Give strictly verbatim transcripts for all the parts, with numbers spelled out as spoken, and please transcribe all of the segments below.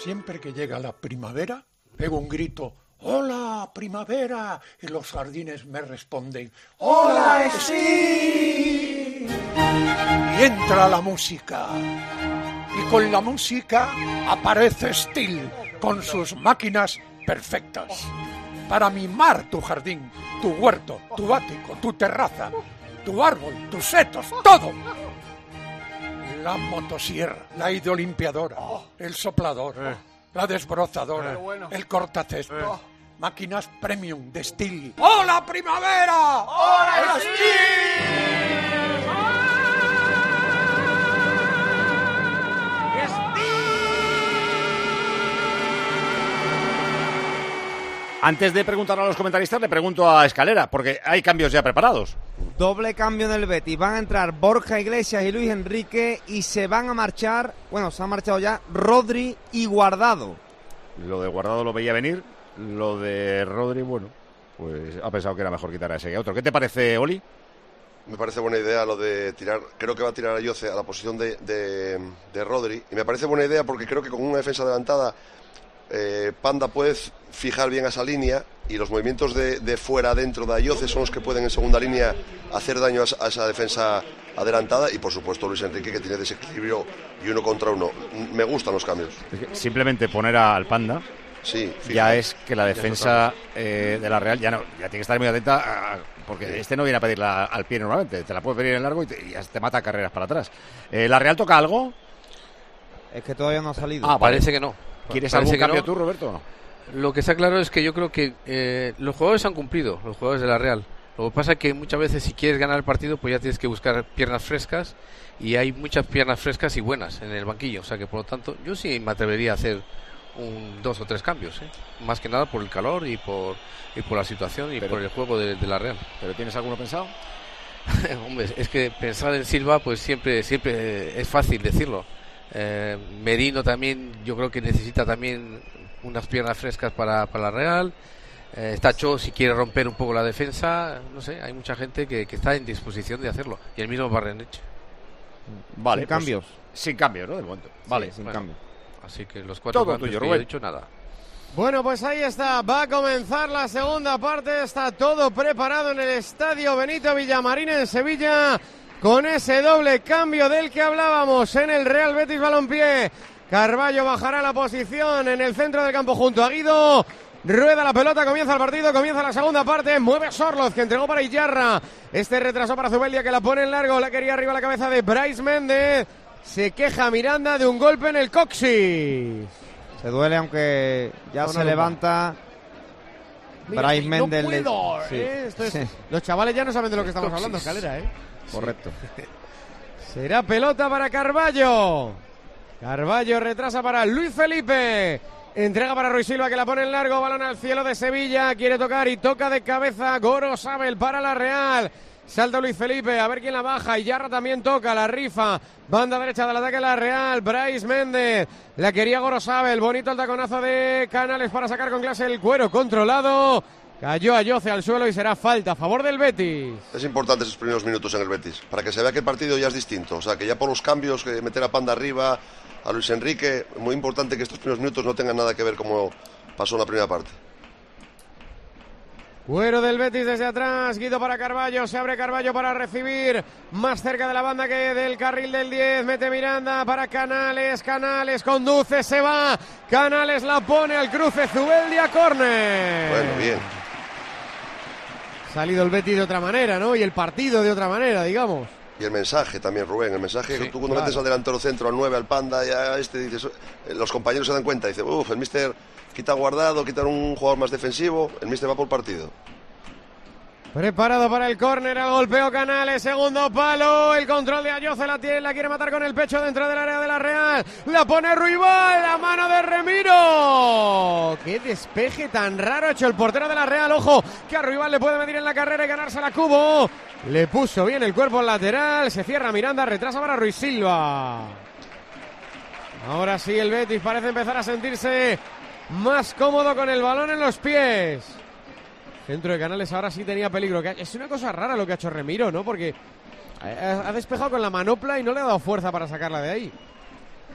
Siempre que llega la primavera, pego un grito: ¡Hola, primavera! Y los jardines me responden: ¡Hola, sí! Y entra la música. Y con la música aparece Steel con sus máquinas perfectas para mimar tu jardín, tu huerto, tu ático, tu terraza, tu árbol, tus setos, todo. La motosierra, la hidrolimpiadora, el soplador, eh. la desbrozadora, eh. el cortacésped. Eh. Máquinas premium de Steel. ¡Hola, primavera! ¡Hola, Steel! Antes de preguntar a los comentaristas, le pregunto a Escalera, porque hay cambios ya preparados. Doble cambio en el Betis. Van a entrar Borja Iglesias y Luis Enrique y se van a marchar, bueno, se han marchado ya Rodri y Guardado. Lo de Guardado lo veía venir, lo de Rodri, bueno, pues ha pensado que era mejor quitar a ese que a otro. ¿Qué te parece, Oli? Me parece buena idea lo de tirar, creo que va a tirar a Yoce a la posición de, de, de Rodri, y me parece buena idea porque creo que con una defensa adelantada eh, Panda puede fijar bien a esa línea y los movimientos de, de fuera adentro de Ayoce son los que pueden en segunda línea hacer daño a, a esa defensa adelantada, y por supuesto Luis Enrique, que tiene desequilibrio y uno contra uno. Me gustan los cambios. Simplemente poner al Panda sí, ya es que la defensa eh, de la Real ya no ya tiene que estar muy atenta a, porque sí. Este no viene a pedirla al pie normalmente, te la puede pedir en largo y te, y te mata carreras para atrás. Eh, ¿La Real toca algo? Es que todavía no ha salido. Ah, parece que no. ¿Quieres Parece algún cambio no. tú, Roberto, o no? Lo que está claro es que yo creo que eh, los jugadores han cumplido, los jugadores de la Real. Lo que pasa es que muchas veces si quieres ganar el partido, pues ya tienes que buscar piernas frescas, y hay muchas piernas frescas y buenas en el banquillo. O sea que por lo tanto yo sí me atrevería a hacer un dos o tres cambios, ¿eh? Más que nada por el calor y por y por la situación y pero, por el juego de, de la Real. ¿Pero tienes alguno pensado? Hombre, es que pensar en Silva pues siempre siempre es fácil decirlo. Eh, Merino también yo creo que necesita también unas piernas frescas para, para la Real. Eh, está Cho si quiere romper un poco la defensa. No sé, hay mucha gente que, que está en disposición de hacerlo, y el mismo Barrenech. Vale, sin pues, cambios sin cambios, ¿no? De momento. Vale, sí, sin bueno, cambios. Así que los cuatro todo tuyo, no he dicho nada. Bueno, pues ahí está, va a comenzar la segunda parte, está todo preparado en el estadio Benito Villamarín en Sevilla, con ese doble cambio del que hablábamos en el Real Betis Balompié. Carballo bajará la posición en el centro del campo junto a Guido. Rueda la pelota, comienza el partido, comienza la segunda parte. Mueve Sorloz, que entregó para Iyarra. Este retrasó para Zubeldia, que la pone en largo. La quería arriba la cabeza de Brais Méndez. Se queja Miranda de un golpe en el coxis. Se duele, aunque ya no, se no, levanta. Mira, Brais Méndez. No puedo, le... ¿eh? Esto es... sí. Los chavales ya no saben de lo que estamos hablando, Escalera, ¿eh? Correcto. Será pelota para Carballo. Carballo retrasa para Luis Felipe. Entrega para Ruiz Silva, que la pone en largo. Balón al cielo de Sevilla. Quiere tocar y toca de cabeza Gorosabel para la Real. Salta Luis Felipe, a ver quién la baja. Iyarra también toca, la rifa. Banda derecha del ataque de la Real. Brais Méndez. La quería Gorosabel. Bonito el taconazo de Canales para sacar con clase el cuero controlado. Cayó Ayoce al suelo y será falta a favor del Betis. Es importante esos primeros minutos en el Betis, para que se vea que el partido ya es distinto. O sea, que ya por los cambios, que meter a Panda arriba, a Luis Enrique, muy importante que estos primeros minutos no tengan nada que ver como pasó en la primera parte. Cuero del Betis desde atrás, Guido para Carballo, se abre Carballo para recibir, más cerca de la banda que del carril del diez, mete Miranda para Canales, Canales conduce, se va, Canales la pone al cruce, Zubeldia, córner. Bueno, bien. Salido el Betis de otra manera, ¿no? Y el partido de otra manera, digamos. Y el mensaje también, Rubén, el mensaje sí, que tú cuando claro. metes al delantero centro, al nueve, al Panda, y a este dices, los compañeros se dan cuenta, dice, uff, el míster quita Guardado, quita un jugador más defensivo, el míster va por partido. Preparado para el córner, al golpeo Canales, segundo palo, el control de Ayoce, la, tiene, la quiere matar con el pecho dentro del área de la Real, la pone Ruibal, la mano de Remiro. Qué despeje tan raro ha hecho el portero de la Real, ojo, que a Ruibal le puede medir en la carrera y ganarse la Cubo. Le puso bien el cuerpo al lateral, se cierra Miranda, retrasa para Ruiz Silva. Ahora sí el Betis parece empezar a sentirse más cómodo con el balón en los pies. Centro de Canales ahora sí tenía peligro. Es una cosa rara lo que ha hecho Remiro, ¿no? Porque ha despejado con la manopla y no le ha dado fuerza para sacarla de ahí.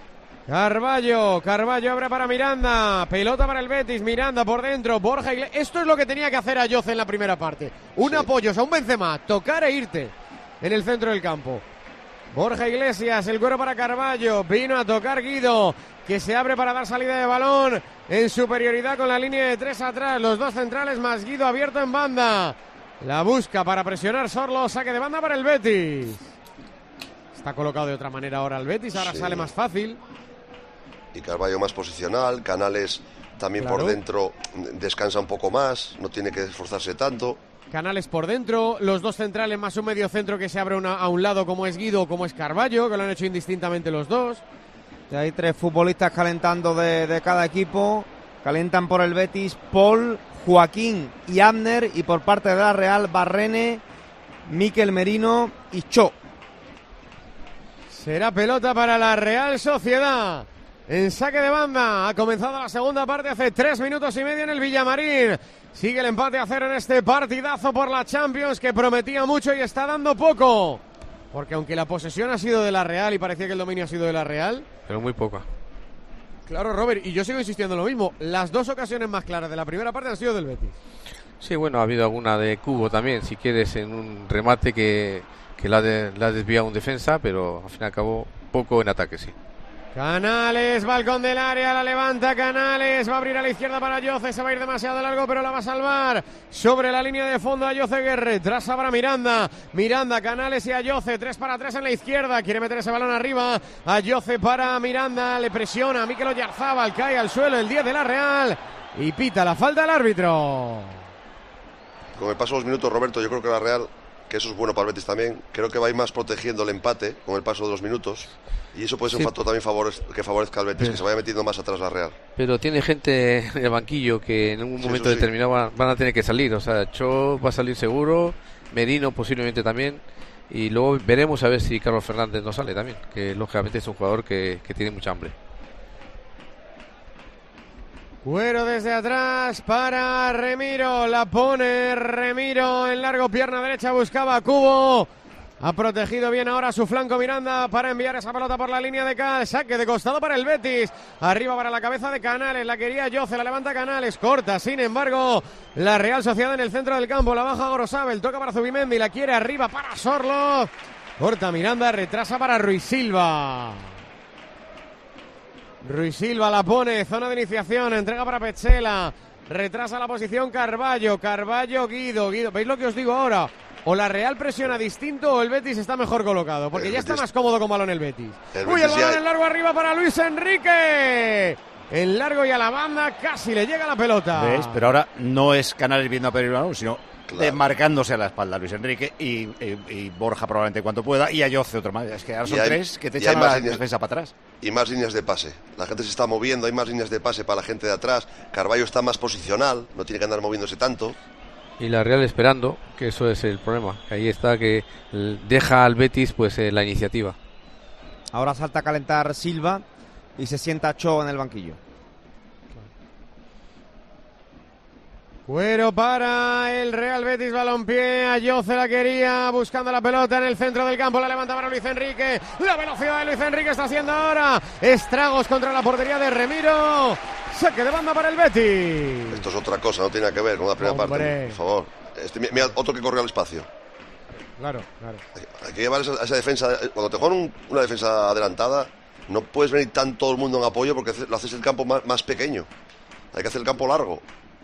Carballo, Carballo abre para Miranda, pelota para el Betis, Miranda por dentro, Borja Iglesias. Esto es lo que tenía que hacer Ayoce en la primera parte. Un sí. apoyo, o sea, un Benzema, tocar e irte en el centro del campo. Borja Iglesias, el cuero para Carballo, vino a tocar Guido, que se abre para dar salida de balón en superioridad con la línea de tres atrás, los dos centrales más Guido abierto en banda. La busca para presionar Sorlo, saque de banda para el Betis. Está colocado de otra manera ahora el Betis, ahora sí. sale más fácil. Y Carballo más posicional, Canales también claro. por dentro descansa un poco más, no tiene que esforzarse tanto. Canales por dentro, los dos centrales más un medio centro que se abre una, a un lado como es Guido o como es Carballo, que lo han hecho indistintamente los dos. Y hay tres futbolistas calentando de, de cada equipo, calientan por el Betis Paul, Joaquín y Abner, y por parte de la Real Barrene, Mikel Merino y Cho. Será pelota para la Real Sociedad. En saque de banda, ha comenzado la segunda parte hace tres minutos y medio en el Villamarín. Sigue el empate a cero en este partidazo por la Champions que prometía mucho y está dando poco. Porque aunque la posesión ha sido de la Real y parecía que el dominio ha sido de la Real... Pero muy poca. Claro, Robert, y yo sigo insistiendo en lo mismo. Las dos ocasiones más claras de la primera parte han sido del Betis. Sí, bueno, ha habido alguna de Cubo también, si quieres, en un remate que, que la, ha de, la ha desviado un defensa, pero al fin y al cabo poco en ataque, sí. Canales, balcón del área, la levanta Canales, va a abrir a la izquierda para Ayoce, se va a ir demasiado largo pero la va a salvar sobre la línea de fondo Ayoce Guerre, traza para Miranda, Miranda, Canales y Ayoce, tres para tres en la izquierda, quiere meter ese balón arriba, Ayoce para Miranda, le presiona, Mikel Oyarzábal, cae al suelo el diez de la Real y pita la falta del árbitro. Con el paso de los minutos, Roberto, yo creo que la Real, que eso es bueno para el Betis también, creo que va a ir más protegiendo el empate con el paso de los minutos. Y eso puede ser sí. un factor también favore que favorezca al Betis, sí. que se vaya metiendo más atrás la Real. Pero tiene gente en el banquillo que en un sí, momento determinado sí. van a tener que salir. O sea, Cho va a salir seguro, Merino posiblemente también. Y luego veremos a ver si Carlos Fernández no sale también, que lógicamente es un jugador que, que tiene mucha hambre. Cuero desde atrás para Remiro, la pone Remiro en largo, pierna derecha, buscaba a Cubo. Ha protegido bien ahora su flanco Miranda para enviar esa pelota por la línea de Cal. Saque de costado para el Betis. Arriba para la cabeza de Canales. La quería Ayoce, la levanta Canales. Corta, sin embargo, la Real Sociedad en el centro del campo. La baja Gorosabel, toca para Zubimendi. La quiere arriba para Sorlo. Corta Miranda, retrasa para Ruiz Silva. Ruiz Silva la pone, zona de iniciación. Entrega para Petzela. Retrasa la posición Carballo. Carballo, Guido. Guido. ¿Veis lo que os digo ahora? O la Real presiona distinto o el Betis está mejor colocado, porque el ya Betis está más cómodo con balón el Betis. El Uy, Betis el balón ya... en largo arriba para Luis Enrique. En largo y a la banda casi le llega la pelota. ¿Ves? Pero ahora no es Canales viendo a pedir el balón, sino claro. desmarcándose a la espalda Luis Enrique y, y, y Borja probablemente cuanto pueda y Ayoce otro más. Es que ahora son hay, tres que te echan la líneas, defensa para atrás. Y más líneas de pase. La gente se está moviendo, hay más líneas de pase para la gente de atrás. Carballo está más posicional, no tiene que andar moviéndose tanto. Y la Real esperando, que eso es el problema. Ahí está, que deja al Betis pues eh, la iniciativa. Ahora salta a calentar Silva y se sienta Cho en el banquillo. Cuero para el Real Betis, balompié, Ayoce la quería, buscando la pelota en el centro del campo, la levanta para Luis Enrique, la velocidad de Luis Enrique está haciendo ahora estragos contra la portería de Remiro, saque de banda para el Betis. Esto es otra cosa, no tiene nada que ver con la primera Hombre. parte, por favor. Este, mira, otro que corrió al espacio. Claro, claro. Hay, hay que llevar esa, esa defensa, cuando te juegan un, una defensa adelantada, no puedes venir tan todo el mundo en apoyo porque lo haces el campo más, más pequeño, hay que hacer el campo largo.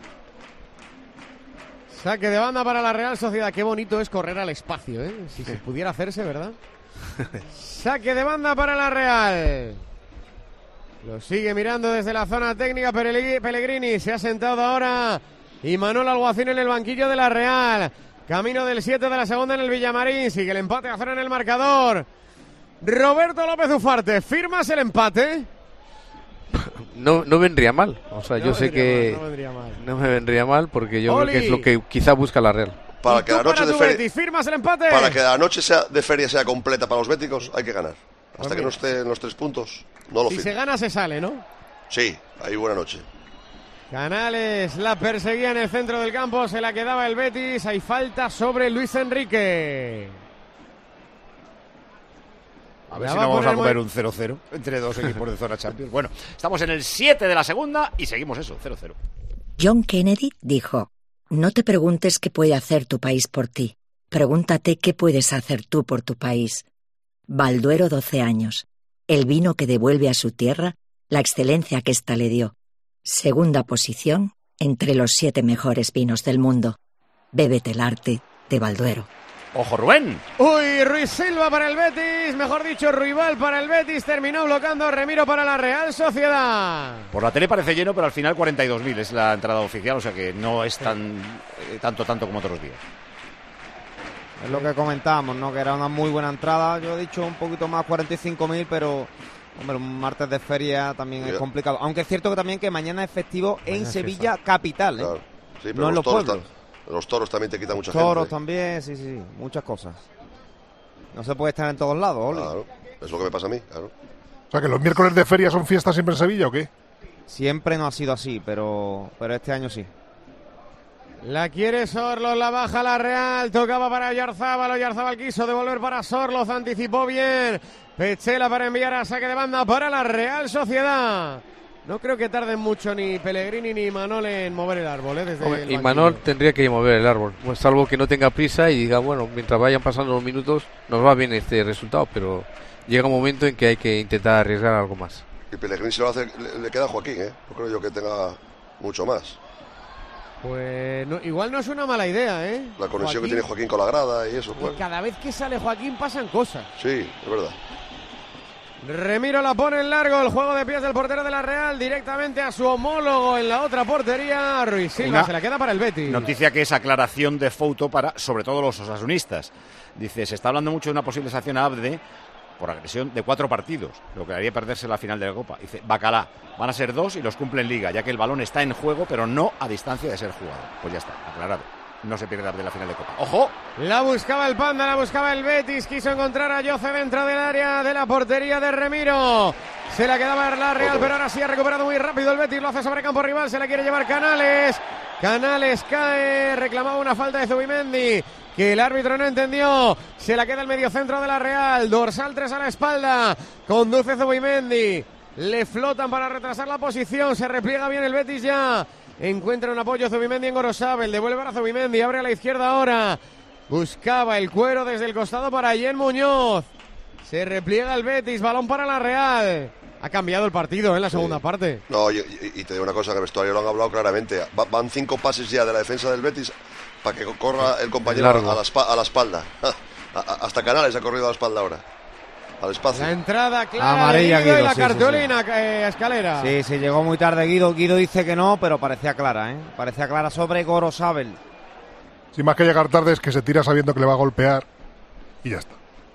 Saque de banda para la Real Sociedad. Qué bonito es correr al espacio, ¿eh? Si se pudiera hacerse, ¿verdad? Saque de banda para la Real. Lo sigue mirando desde la zona técnica Pellegrini. Se ha sentado ahora Imanol Alguacil en el banquillo de la Real. Camino del siete de la segunda en el Villamarín. Sigue el empate a cero en el marcador. Roberto López Ufarte, ¿firmas el empate? No, no vendría mal, o sea, no yo sé que mal, no, vendría mal. no me vendría mal porque yo Oli. creo que es lo que quizá busca la Real. Para que la noche para de feria, Betis, ¿firmas el empate? Para que la noche sea de feria sea completa para los béticos, hay que ganar. Hasta pues que no esté en los tres puntos, no lo Si firmo. se gana, se sale, ¿no? Sí, ahí buena noche. Canales la perseguía en el centro del campo, se la quedaba el Betis, hay falta sobre Luis Enrique. A ver Ya si va no a vamos a poner comer muy- un cero cero entre dos equipos de zona Champions. Bueno, estamos en el siete de la segunda y seguimos eso, cero cero. John Kennedy dijo: no te preguntes qué puede hacer tu país por ti. Pregúntate qué puedes hacer tú por tu país. Balduero doce años. El vino que devuelve a su tierra la excelencia que ésta le dio. Segunda posición entre los siete mejores vinos del mundo. Bébete el arte de Balduero. ¡Ojo, Rubén! Uy, Ruiz Silva para el Betis, mejor dicho, Ruibal para el Betis, terminó bloqueando Remiro para la Real Sociedad. Por la tele parece lleno, pero al final cuarenta y dos mil es la entrada oficial, o sea que no es tan eh, tanto, tanto como otros días. Es lo que comentábamos, ¿no? Que era una muy buena entrada. Yo he dicho un poquito más, cuarenta y cinco mil, pero hombre, un martes de feria también Yeah. es complicado. Aunque es cierto que también que mañana es festivo en Mañana es Sevilla fiesta. capital, ¿eh? Claro. Sí, pero No en los, los toros pueblos. ta- los toros también te quitan mucha Toros gente. también, sí, sí, sí, muchas cosas. No se puede estar en todos lados, Oli. Claro, es lo que me pasa a mí, claro. O sea, que los miércoles de feria son fiestas siempre en Sevilla, ¿o qué? Siempre no ha sido así, pero, pero este año sí. La quiere Sorloz, la baja la Real, tocaba para Oyarzábal, Oyarzábal quiso devolver para Sorloz, anticipó bien, Pechela para enviar a saque de banda para la Real Sociedad. No creo que tarden mucho ni Pellegrini ni Manol en mover el árbol, ¿eh? Desde Hombre, el y banquillo. Manol tendría que mover el árbol, pues, salvo que no tenga prisa y diga, bueno, mientras vayan pasando los minutos nos va bien este resultado, pero llega un momento en que hay que intentar arriesgar algo más. Y Pellegrini se lo hace, le, le queda a Joaquín, ¿eh? No creo yo que tenga mucho más. Pues no, igual no es una mala idea, ¿eh? La conexión que Joaquín, tiene Joaquín con la grada y eso, que pues. cada vez que sale Joaquín pasan cosas. Sí, es verdad. Remiro la pone en largo, el juego de pies del portero de la Real directamente a su homólogo en la otra portería, Ruiz Silva, Una se la queda para el Betis. Noticia que es aclaración de foto para, sobre todo, los osasunistas. Dice, se está hablando mucho de una posible sanción a Abde por agresión de cuatro partidos, lo que haría perderse la final de la Copa. Dice, Bacalá, van a ser dos y los cumple en Liga, ya que el balón está en juego, pero no a distancia de ser jugado. Pues ya está, aclarado. No se pierde Abde la final de Copa. ¡Ojo! La buscaba el Panda, la buscaba el Betis, quiso encontrar a Yoce dentro del área de la portería de Remiro. Se la quedaba la Real, pero ahora sí ha recuperado muy rápido el Betis, lo hace sobre campo rival, se la quiere llevar Canales. Canales cae, reclamaba una falta de Zubimendi, que el árbitro no entendió. Se la queda el mediocentro de la Real, dorsal tres a la espalda, conduce Zubimendi. Le flotan para retrasar la posición, se repliega bien el Betis ya. Encuentra un apoyo Zubimendi en Gorosabel, devuelve a Zubimendi, abre a la izquierda ahora. Buscaba el cuero desde el costado para Yen Muñoz. Se repliega el Betis, balón para la Real. Ha cambiado el partido en la segunda Sí. parte. No, y, y- y te digo una cosa, en el vestuario lo han hablado claramente. Va- van cinco pases ya de la defensa del Betis para que corra el compañero Largo. a la, espa- a la espalda. A- a- hasta Canales ha corrido a la espalda ahora. Al espacio. La entrada clara Amarilla, de Guido y Guido, la sí, sí, cartulina eh, Escalera. Sí, sí, llegó muy tarde Guido. Guido dice que no, pero parecía clara, ¿eh? Parecía clara sobre Gorosabel. Si más que llegar tarde es que se tira sabiendo que le va a golpear y ya está.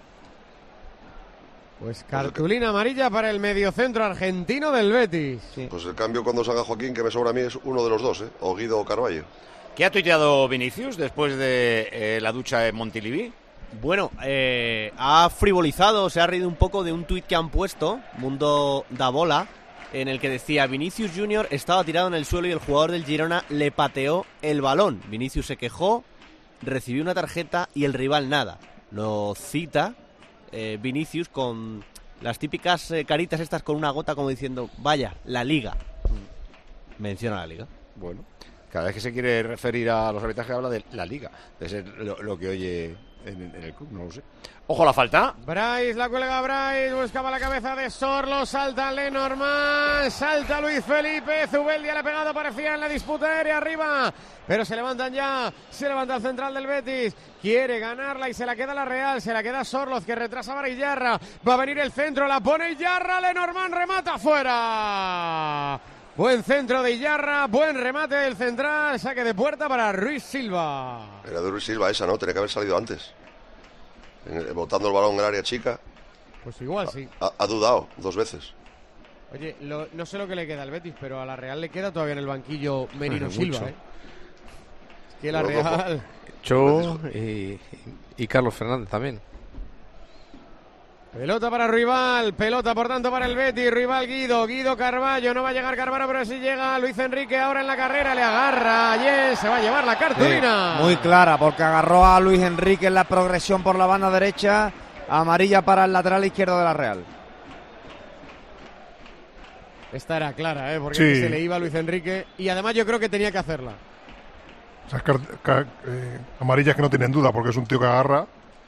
Pues cartulina amarilla para el mediocentro argentino del Betis. Sí. Pues el cambio cuando salga Joaquín, que me sobra a mí, es uno de los dos, ¿eh? O Guido o Carballo. ¿Qué ha tuiteado Vinicius después de eh, la ducha en Montilivi? Bueno, eh, ha frivolizado, se ha reído un poco de un tuit que han puesto, Mundo da Bola, en el que decía: Vinicius Junior estaba tirado en el suelo y el jugador del Girona le pateó el balón. Vinicius se quejó, recibió una tarjeta y el rival nada. Lo cita eh, Vinicius con las típicas eh, caritas estas con una gota como diciendo, vaya, la Liga. Menciona la Liga. Bueno, cada vez que se quiere referir a los arbitrajes habla de la Liga. Debe ser lo, lo que oye en, en el club, no lo sé. ¡Ojo la falta! Bryce, la cuelga Bryce, buscaba la cabeza de Sorlo, salta Lenormand, salta Luis Felipe, Zubeldia le ha pegado, parecía en la disputa aérea arriba, pero se levantan ya, se levanta el central del Betis, quiere ganarla y se la queda la Real, se la queda Sorloz que retrasa para Iyarra, va a venir el centro, la pone Iyarra, Lenormand remata fuera. Buen centro de Iyarra, buen remate del central, saque de puerta para Ruiz Silva. Era de Ruiz Silva esa, ¿no? Tenía que haber salido antes. En- Botando el balón en el área chica. Pues igual sí. Ha, ha dudado dos veces. Oye, lo- no sé lo que le queda al Betis, pero a la Real le queda todavía en el banquillo Merino Mucho. Silva, ¿eh? Es que la Los dos, Real... Cho y, y Carlos Fernández también. Pelota para Ruibal, pelota por tanto para el Betis, Ruibal Guido, Guido Carballo, no va a llegar Carvalho, pero sí llega Luis Enrique ahora en la carrera, le agarra, Yes, se va a llevar la cartulina. Sí, muy clara, porque agarró a Luis Enrique en la progresión por la banda derecha. Amarilla para el lateral izquierdo de la Real. Esta era clara, ¿eh? Porque Sí. se le iba a Luis Enrique y además yo creo que tenía que hacerla. Esas car- ca- eh, amarillas que no tienen duda porque es un tío que agarra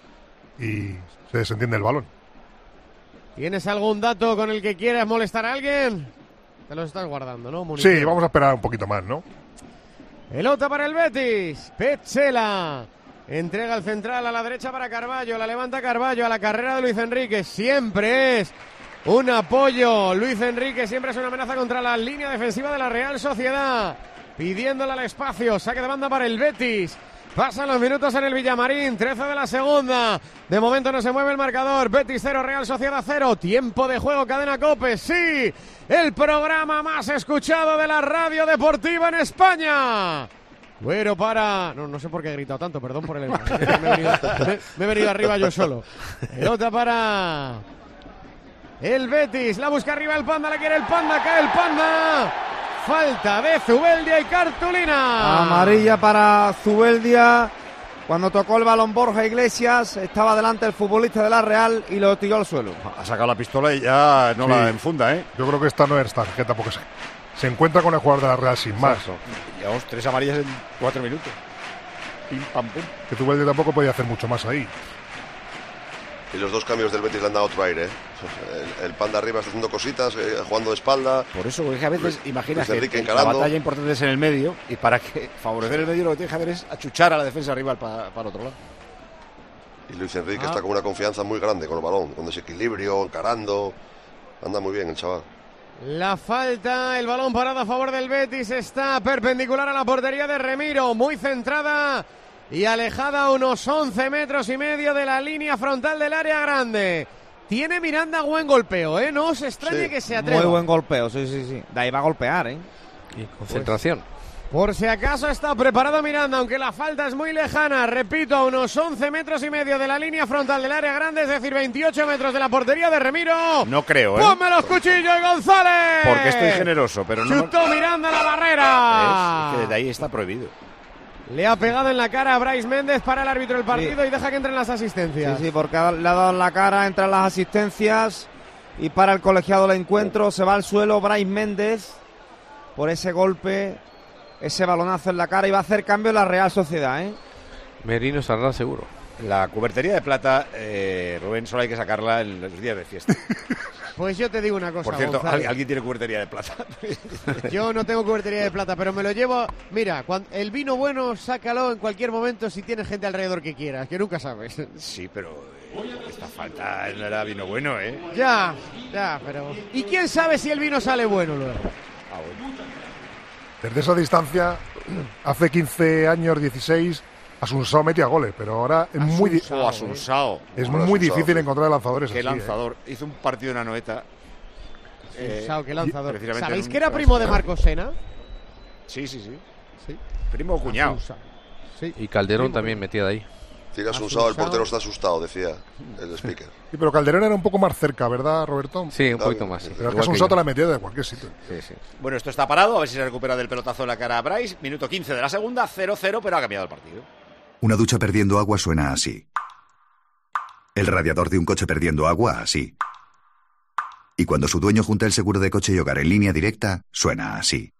y se desentiende el balón. ¿Tienes algún dato con el que quieras molestar a alguien? Te los estás guardando, ¿no? Sí, Munición. vamos a esperar un poquito más, ¿no? Pelota para el Betis. Petzela. Entrega el central a la derecha para Carballo. La levanta Carballo a la carrera de Luis Enrique. Siempre es un apoyo. Luis Enrique siempre es una amenaza contra la línea defensiva de la Real Sociedad. Pidiéndole al espacio. Saque de banda para el Betis. Pasan los minutos en el Villamarín. trece de la segunda. De momento no se mueve el marcador. Betis cero, Real Sociedad cero. Tiempo de juego, Cadena COPE. Sí, el programa más escuchado de la radio deportiva en España. Güero para... No, no sé por qué he gritado tanto, perdón por el... me, he venido, me, me he venido arriba yo solo. Pelota para... el Betis. La busca arriba el Panda, la quiere el Panda, cae el Panda. Falta de Zubeldia y cartulina. Amarilla para Zubeldia. Cuando tocó el balón Borja Iglesias, estaba delante el futbolista de la Real y lo tiró al suelo. Ha sacado la pistola y ya no Sí. la enfunda, ¿eh? Yo creo que esta no es tarjeta porque se, se encuentra con el jugador de la Real sin más. Exacto. Llevamos tres amarillas en cuatro minutos. Pim, pam, pum. Que Zubeldia tampoco podía hacer mucho más ahí. Y los dos cambios del Betis le han dado otro aire. ¿eh? El, el Panda arriba está haciendo cositas, eh, jugando de espalda. Por eso, porque a veces imaginas Luis que Enrique la encarando. batalla importante es en el medio y para que favorecer el medio lo que tienes que hacer es achuchar a la defensa rival para, para otro lado. Y Luis Enrique Ah. está con una confianza muy grande con el balón, con desequilibrio, encarando. Anda muy bien el chaval. La falta, el balón parado a favor del Betis está perpendicular a la portería de Remiro, muy centrada y alejada a unos once metros y medio de la línea frontal del área grande. Tiene Miranda buen golpeo, ¿eh? No os extrañe Sí. que se atreva. Muy buen golpeo, sí, sí, sí. De ahí va a golpear, ¿eh? Y concentración. Por si acaso está preparado Miranda, aunque la falta es muy lejana. Repito, a unos once metros y medio de la línea frontal del área grande, es decir, veintiocho metros de la portería de Remiro. No creo, ¿eh? ¡Ponme los cuchillos, González! Porque estoy generoso, pero no... Chutó Miranda la barrera. Es, es que desde ahí está prohibido. Le ha pegado en la cara a Brais Méndez para el árbitro del partido y deja que entren las asistencias. Sí, sí, porque ha- le ha dado en la cara, entran las asistencias y para el colegiado del encuentro se va al suelo Brais Méndez por ese golpe, ese balonazo en la cara y va a hacer cambio en la Real Sociedad, ¿eh? Merino saldrá seguro. La cubertería de plata, eh, Rubén, solo hay que sacarla en los días de fiesta. Pues yo te digo una cosa, Por cierto, González. ¿al- ¿alguien tiene cubertería de plata? Yo no tengo cubertería de plata, pero me lo llevo. Mira, cuando el vino bueno, sácalo en cualquier momento si tienes gente alrededor que quieras, que nunca sabes. Sí, pero eh, esta falta no era vino bueno, ¿eh? Ya, ya, pero. ¿Y quién sabe si el vino sale bueno luego? Ah, bueno. Desde esa distancia, hace quince años, dieciséis, Asunsao metía goles, pero ahora es muy, di- O Asunsao. es Bueno, muy Asunsao, difícil sí. encontrar lanzadores Qué así, ¿eh? lanzador. Hizo un partido en Anoeta. Eh, Sao, qué lanzador. precisamente ¿Sabéis en un que era clásico. primo de Marcos Sena? Sí, sí, sí. Sí. Primo o cuñado. Sí. Y Calderón Primo, también metía de ahí. Tiras un Asunsao. el portero está asustado, decía el speaker. Sí, pero Calderón era un poco más cerca, ¿verdad, Roberto? Sí, un Está poquito bien. más. Sí. Pero es que Igual que Asunsao te yo. la metió de cualquier sitio. Sí, sí. Bueno, esto está parado. A ver si se recupera del pelotazo en la cara a Bryce. Minuto quince de la segunda. cero cero, pero ha cambiado el partido. Una ducha perdiendo agua suena así. El radiador de un coche perdiendo agua así. Y cuando su dueño junta el seguro de coche y hogar en línea directa, suena así.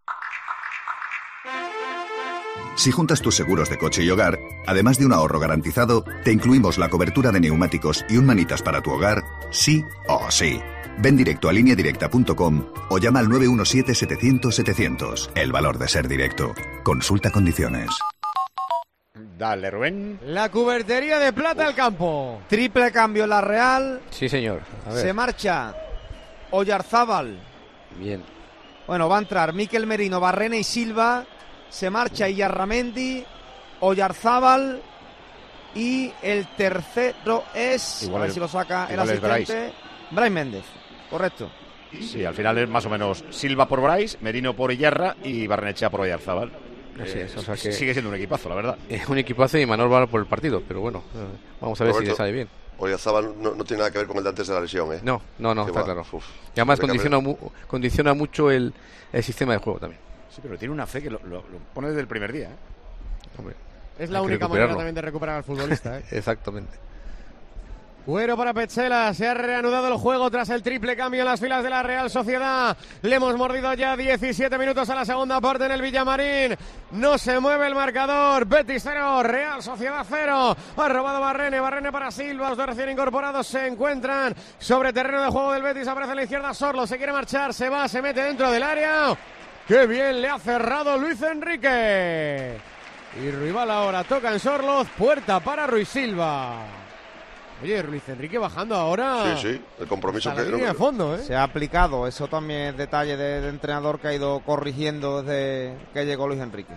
Si juntas tus seguros de coche y hogar, además de un ahorro garantizado, te incluimos la cobertura de neumáticos y un manitas para tu hogar, sí o sí. Ven directo a línea directa punto com o llama al nueve uno siete, setecientos, setecientos. El valor de ser directo. Consulta condiciones. Dale, Rubén. La cubertería de plata al campo. Triple cambio en la Real, Sí, señor. A ver. se marcha Oyarzábal. Bien. Bueno, va a entrar Mikel Merino, Barrena y Silva. Se marcha Iyarramendi, Oyarzábal y el tercero es, Igual a ver es- si lo saca el igual es asistente, Brais Méndez. Correcto. Sí, al final es más o menos Silva por Bryce, Merino por Iyarra y Barrenechea por Oyarzabal. Así es, o sea que- Sigue siendo un equipazo, la verdad. Es un equipazo y Manuel va por el partido, pero bueno, eh, vamos a ver si Roberto. le sale bien. Oyarzabal no, no tiene nada que ver con el de antes de la lesión, ¿eh? No, no, no, Que está va, claro. uf, Y además siempre condiciona, cambia. mu- condiciona mucho el, el sistema de juego también. Sí, pero tiene una fe que lo, lo- lo pone desde el primer día. ¿eh? Hombre, Es la Hay que única manera recuperarlo. también de recuperar al futbolista, ¿eh? exactamente. Cuero para Petzela, se ha reanudado el juego tras el triple cambio en las filas de la Real Sociedad. Le hemos mordido ya diecisiete minutos a la segunda parte en el Villamarín. No se mueve el marcador. Betis cero, Real Sociedad cero. Ha robado Barrene, Barrene para Silva. Los dos recién incorporados se encuentran sobre terreno de juego del Betis. Aparece a la izquierda Sorlo, se quiere marchar, se va, se mete dentro del área. ¡Qué bien le ha cerrado Luis Enrique! Y rival ahora toca en Sorloz, puerta para Ruiz Silva. Oye, Luis Enrique bajando ahora. Sí, sí, el compromiso hasta que la línea de fondo, ¿eh? Se ha aplicado, eso también es detalle de, de entrenador que ha ido corrigiendo desde que llegó Luis Enrique.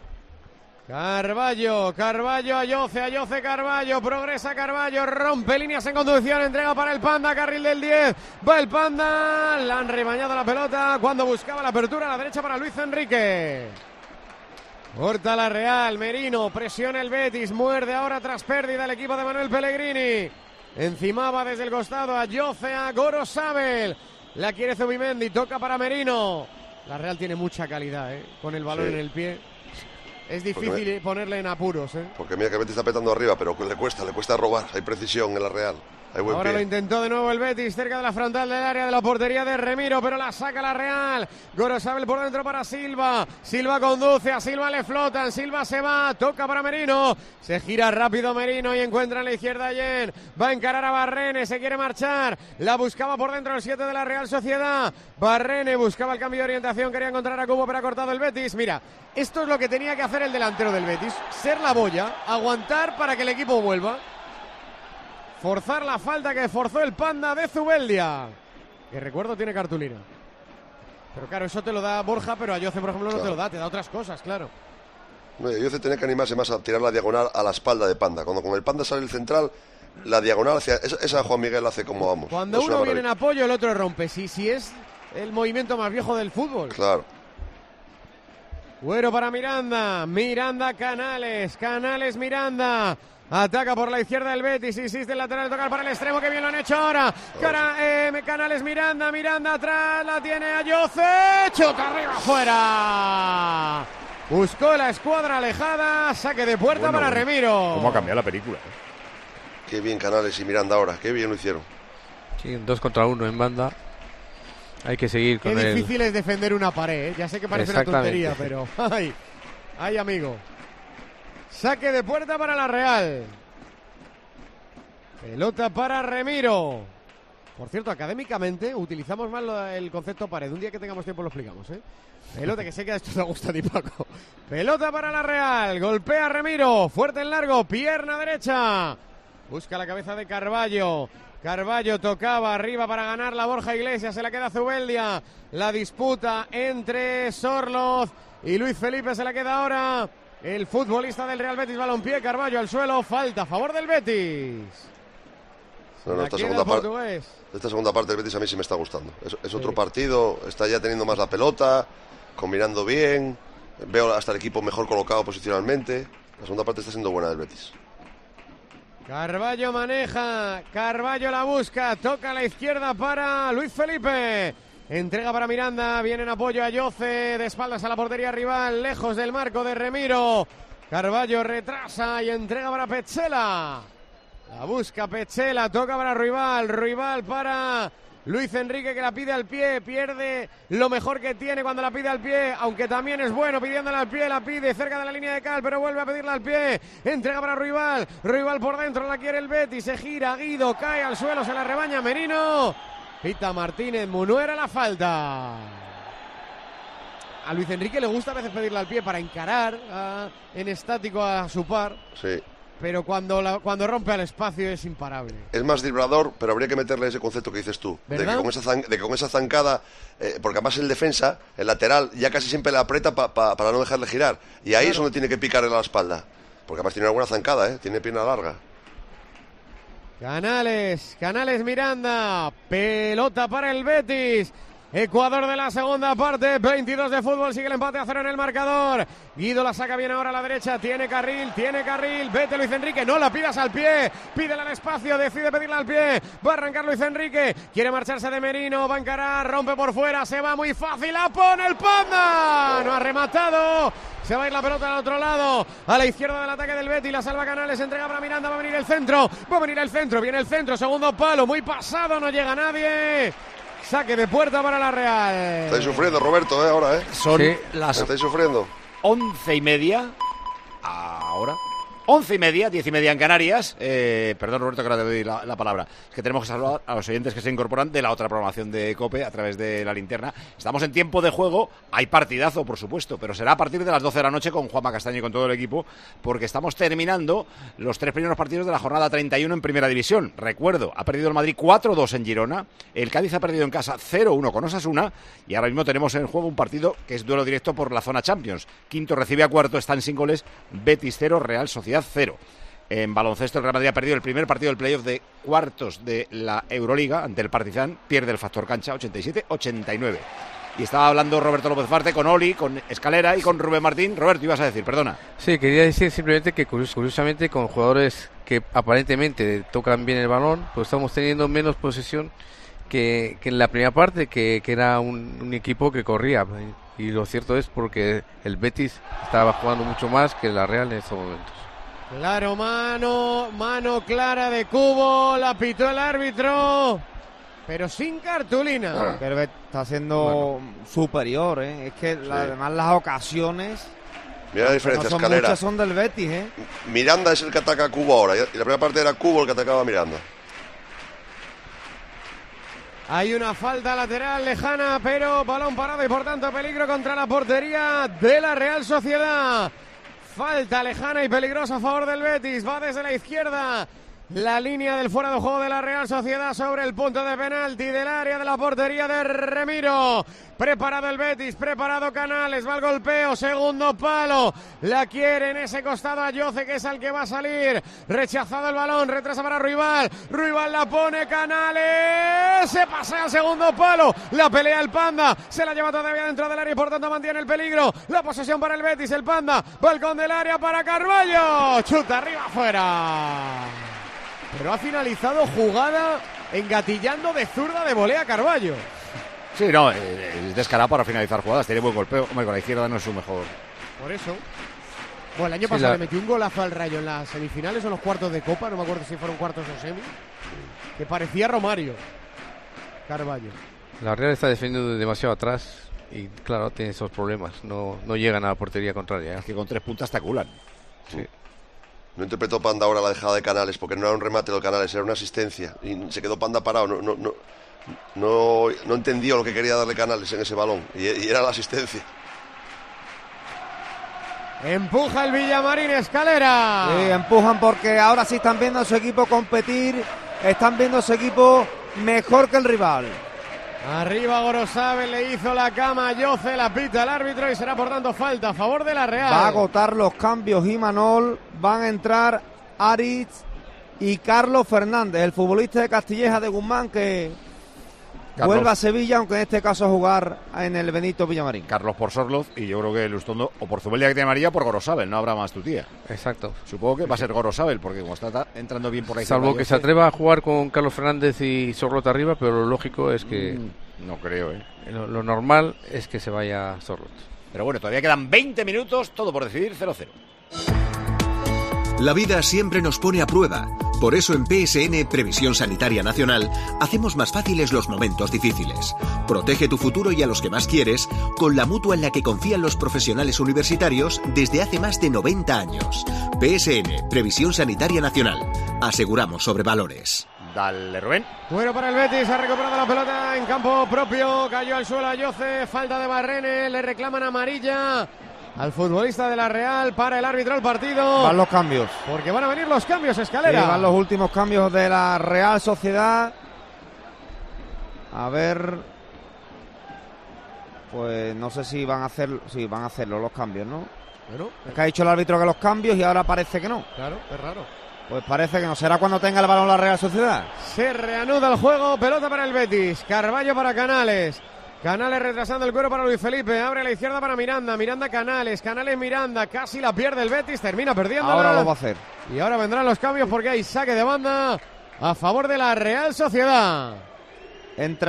Carballo, Carballo, Ayoce, Ayoce, Carballo, progresa Carballo, rompe líneas en conducción, entrega para el Panda, carril del diez, va el Panda, le han rebañado la pelota cuando buscaba la apertura a la derecha para Luis Enrique. Corta la Real, Merino, presiona el Betis, muerde ahora tras pérdida el equipo de Manuel Pellegrini. Encimaba desde el costado a Ayoce, a Gorosabel, la quiere Zubimendi, toca para Merino. La Real tiene mucha calidad, ¿eh? Con el balón Sí. en el pie. Es difícil Porque, ponerle en apuros, ¿eh? porque mira que el Betis está petando arriba, pero le cuesta, le cuesta robar. Hay precisión en la Real. Hay buen Ahora pie. lo intentó de nuevo el Betis, cerca de la frontal del área de la portería de Remiro, pero la saca la Real. Gorosabel por dentro para Silva. Silva conduce, a Silva le flotan. Silva se va, toca para Merino. Se gira rápido Merino y encuentra en la izquierda a Yen. Va a encarar a Barrene, se quiere marchar. La buscaba por dentro el siete de la Real Sociedad. Barrene buscaba el cambio de orientación, quería encontrar a Cubo, pero ha cortado el Betis. Mira, esto es lo que tenía que hacer el delantero del Betis. Ser la boya, aguantar para que el equipo vuelva. Forzar la falta que forzó el Panda de Zubeldia, que recuerdo tiene cartulina. Pero claro, eso te lo da Borja, pero a Ayoce, por ejemplo, no Claro. te lo da, te da otras cosas, claro. No, yo se tenía que animarse más a tirar la diagonal a la espalda de Panda. Cuando con el Panda sale el central, la diagonal hacia... Esa, esa Juan Miguel hace como vamos. Cuando Es uno una viene en maravilla. apoyo, el otro rompe. Si, si es el movimiento más viejo del fútbol. Claro. Güero para Miranda, Miranda Canales, Canales Miranda. Ataca por la izquierda el Betis, insiste el lateral, tocar para el extremo, que bien lo han hecho ahora. Cara, eh, Canales Miranda, Miranda atrás, la tiene Ayoce, chota arriba, fuera. Buscó la escuadra alejada, saque de puerta Bueno, para Remiro. ¿Cómo ha cambiado la película? ¿eh? Qué bien Canales y Miranda ahora. Qué bien lo hicieron. Sí, un dos contra uno en banda. Hay que seguir Qué con el... difícil es defender una pared, ¿eh? Ya sé que parece una Exactamente. tontería, pero ay, ay amigo. Saque de puerta para la Real. Pelota para Remiro. Por cierto, académicamente utilizamos más lo- el concepto pared. Un día que tengamos tiempo lo explicamos, ¿eh? Pelota, que sé que a esto te gusta a ti, Paco. Pelota para la Real. Golpea Remiro. Fuerte en largo. Pierna derecha. Busca la cabeza de Carballo. Carballo tocaba arriba para ganar la Borja Iglesias. Se la queda Zubeldia. La disputa entre Sorloz y Luis Felipe. Se la queda ahora el futbolista del Real Betis. Balompié. Carballo al suelo. Falta a favor del Betis. No, no, La esta queda segunda, el par- portugués. esta segunda parte del Betis a mí sí me está gustando. Es, es otro Sí. partido, está ya teniendo más la pelota, combinando bien. Veo hasta el equipo mejor colocado posicionalmente. La segunda parte está siendo buena del Betis. Carballo maneja, Carballo la busca, toca a la izquierda para Luis Felipe. Entrega para Miranda, viene en apoyo a Ayoce, de espaldas a la portería rival, lejos del marco de Remiro. Carballo retrasa y entrega para Petzela. La busca Petzela, toca para Ruibal, Ruibal para Luis Enrique, que la pide al pie, pierde lo mejor que tiene cuando la pide al pie, aunque también es bueno pidiéndola al pie, la pide cerca de la línea de cal, pero vuelve a pedirla al pie, entrega para Ruibal, Ruibal por dentro, la quiere el Betis, se gira, Guido, cae al suelo, se la rebaña Merino, pita Martínez, Munuera la falta. A Luis Enrique le gusta a veces pedirla al pie para encarar a, en estático a su par, Sí. pero cuando, la, cuando rompe al espacio es imparable. Es más driblador, pero habría que meterle ese concepto que dices tú. De que, ¿Verdad? con esa zan- de que con esa zancada, eh, porque además el defensa, el lateral, ya casi siempre la aprieta pa- pa- para no dejarle girar. Y ahí es donde tiene que picarle a la espalda. Porque además tiene alguna zancada, ¿eh? Tiene pierna larga. Canales, Canales Miranda, pelota para el Betis. Ecuador de la segunda parte, veintidós de fútbol, sigue el empate a cero en el marcador. Guido la saca bien ahora a la derecha, tiene carril, tiene carril, vete Luis Enrique, no la pidas al pie, pídela al espacio, decide pedirla al pie, va a arrancar Luis Enrique, quiere marcharse de Merino, va a encarar, rompe por fuera, se va muy fácil, la pone el Panda, no ha rematado, Se va a ir la pelota al otro lado. A la izquierda del ataque del Betis. La salva Canales. Entrega para Miranda. Va a venir el centro. Va a venir el centro. Viene el centro. Segundo palo. Muy pasado. No llega nadie. Saque de puerta para la Real. Estáis sufriendo, Roberto, ¿eh? Ahora, ¿eh? Son Sí. las Estáis sufriendo. once y media. Ahora. Once y media, diez y media en Canarias. Eh, perdón, Roberto, que ahora te doy la, la palabra. Es que tenemos que saludar a los oyentes que se incorporan de la otra programación de COPE a través de la linterna. Estamos en tiempo de juego. Hay partidazo, por supuesto, pero será a partir de las doce de la noche con Juanma Castaño y con todo el equipo, porque estamos terminando los tres primeros partidos de la jornada treinta y uno en Primera División. Recuerdo, ha perdido el Madrid cuatro dos en Girona. El Cádiz ha perdido en casa cero uno con Osasuna. Y ahora mismo tenemos en juego un partido que es duelo directo por la zona Champions. Quinto recibe a cuarto, están sin goles. Betis cero, Real Sociedad cero. En baloncesto, el Real Madrid ha perdido el primer partido del playoff de cuartos de la Euroliga ante el Partizan. Pierde el factor cancha ochenta y siete ochenta y nueve. Y estaba hablando Roberto López Farte con Oli, con Escalera y con Rubén Martín. Roberto, ibas a decir, perdona. Sí, quería decir simplemente que curiosamente con jugadores que aparentemente tocan bien el balón, pues estamos teniendo menos posesión que, que en la primera parte, que, que era un, un equipo que corría. Y lo cierto es porque el Betis estaba jugando mucho más que la Real en estos momentos. Claro, mano, mano clara de Cubo, la pitó el árbitro, pero sin cartulina. Pero está siendo bueno. superior, ¿eh? Es que sí. la, además las ocasiones... Mira la diferencia, no son Escalera. Muchas son del Betis, ¿eh? Miranda es el que ataca a Cubo ahora, y la primera parte era Cubo el que atacaba a Miranda. Hay una falta lateral lejana, pero balón parado y por tanto peligro contra la portería de la Real Sociedad. Falta lejana y peligrosa a favor del Betis. Va desde la izquierda. La línea del fuera de juego de la Real Sociedad sobre el punto de penalti del área de la portería de Remiro. Preparado el Betis, preparado Canales, va el golpeo, segundo palo. La quiere en ese costado a Yoce, que es el que va a salir. Rechazado el balón, retrasa para Ruibal. Ruibal la pone, Canales. Se pasea al segundo palo. La pelea el Panda. Se la lleva todavía dentro del área y por tanto mantiene el peligro. La posesión para el Betis, el Panda. Balcón del área para Carballo. Chuta arriba, afuera. Pero ha finalizado jugada engatillando de zurda de volea Carballo. Sí, no, es descarado para finalizar jugadas. Tiene buen golpeo. Hombre, con la izquierda no es su mejor. Por eso. Bueno, el año sí, pasado la... le metió un golazo al Rayo en las semifinales o los cuartos de Copa. No me acuerdo si fueron cuartos o semis. Que parecía Romario. Carballo. La Real está defendiendo demasiado atrás y, claro, tiene esos problemas. No, no llegan a la portería contraria. ¿eh? Es que con tres puntas te aculan. Sí. No interpretó Panda ahora la dejada de Canales, porque no era un remate de los Canales, era una asistencia. Y se quedó Panda parado. No, no, no, no, no entendió lo que quería darle Canales en ese balón. Y, y era la asistencia. Empuja el Villamarín, Escalera. Sí, empujan porque ahora sí están viendo a su equipo competir. Están viendo a su equipo mejor que el rival. Arriba Gorosabel, le hizo la cama a Yoce, la pita el árbitro y será por tanto falta a favor de la Real. Va a agotar los cambios Imanol, van a entrar Aritz y Carlos Fernández, el futbolista de Castilleja de Guzmán que Carlos. vuelve a Sevilla, aunque en este caso a jugar en el Benito Villamarín. Carlos por Sorloz y yo creo que Lustondo, o por Zubeldia que tiene amarilla, por Gorosabel, no habrá más tu tía. Exacto. Supongo que va a ser Gorosabel, porque como está entrando bien por ahí. Salvo que se atreva a jugar con Carlos Fernández y Sorloz arriba, pero lo lógico es que... Mm. No creo, ¿eh? Lo, lo normal es que se vaya Sorloz. Pero bueno, todavía quedan veinte minutos, todo por decidir, cero cero. La vida siempre nos pone a prueba. Por eso en P S N Previsión Sanitaria Nacional hacemos más fáciles los momentos difíciles. Protege tu futuro y a los que más quieres con la mutua en la que confían los profesionales universitarios desde hace más de noventa años. P S N Previsión Sanitaria Nacional. Aseguramos sobre valores. Dale, Rubén. Bueno para el Betis, ha recuperado la pelota en campo propio, cayó al suelo a Yoce, falta de Barrene, le reclaman amarilla al futbolista de la Real, para el árbitro el partido. Van los cambios. Porque van a venir los cambios, Escalera. Sí, van los últimos cambios de la Real Sociedad. A ver... Pues no sé si van a hacer, sí, van a hacerlo los cambios, ¿no? Bueno, es que ha dicho el árbitro que los cambios y ahora parece que no. Claro, es raro. Pues parece que no. ¿Será cuando tenga el balón la Real Sociedad? Se reanuda el juego, pelota para el Betis, Carballo para Canales. Canales retrasando el cuero para Luis Felipe, abre a la izquierda para Miranda, Miranda Canales, Canales Miranda, casi la pierde el Betis, termina perdiendo. Ahora lo va a hacer. Y ahora vendrán los cambios porque hay saque de banda a favor de la Real Sociedad.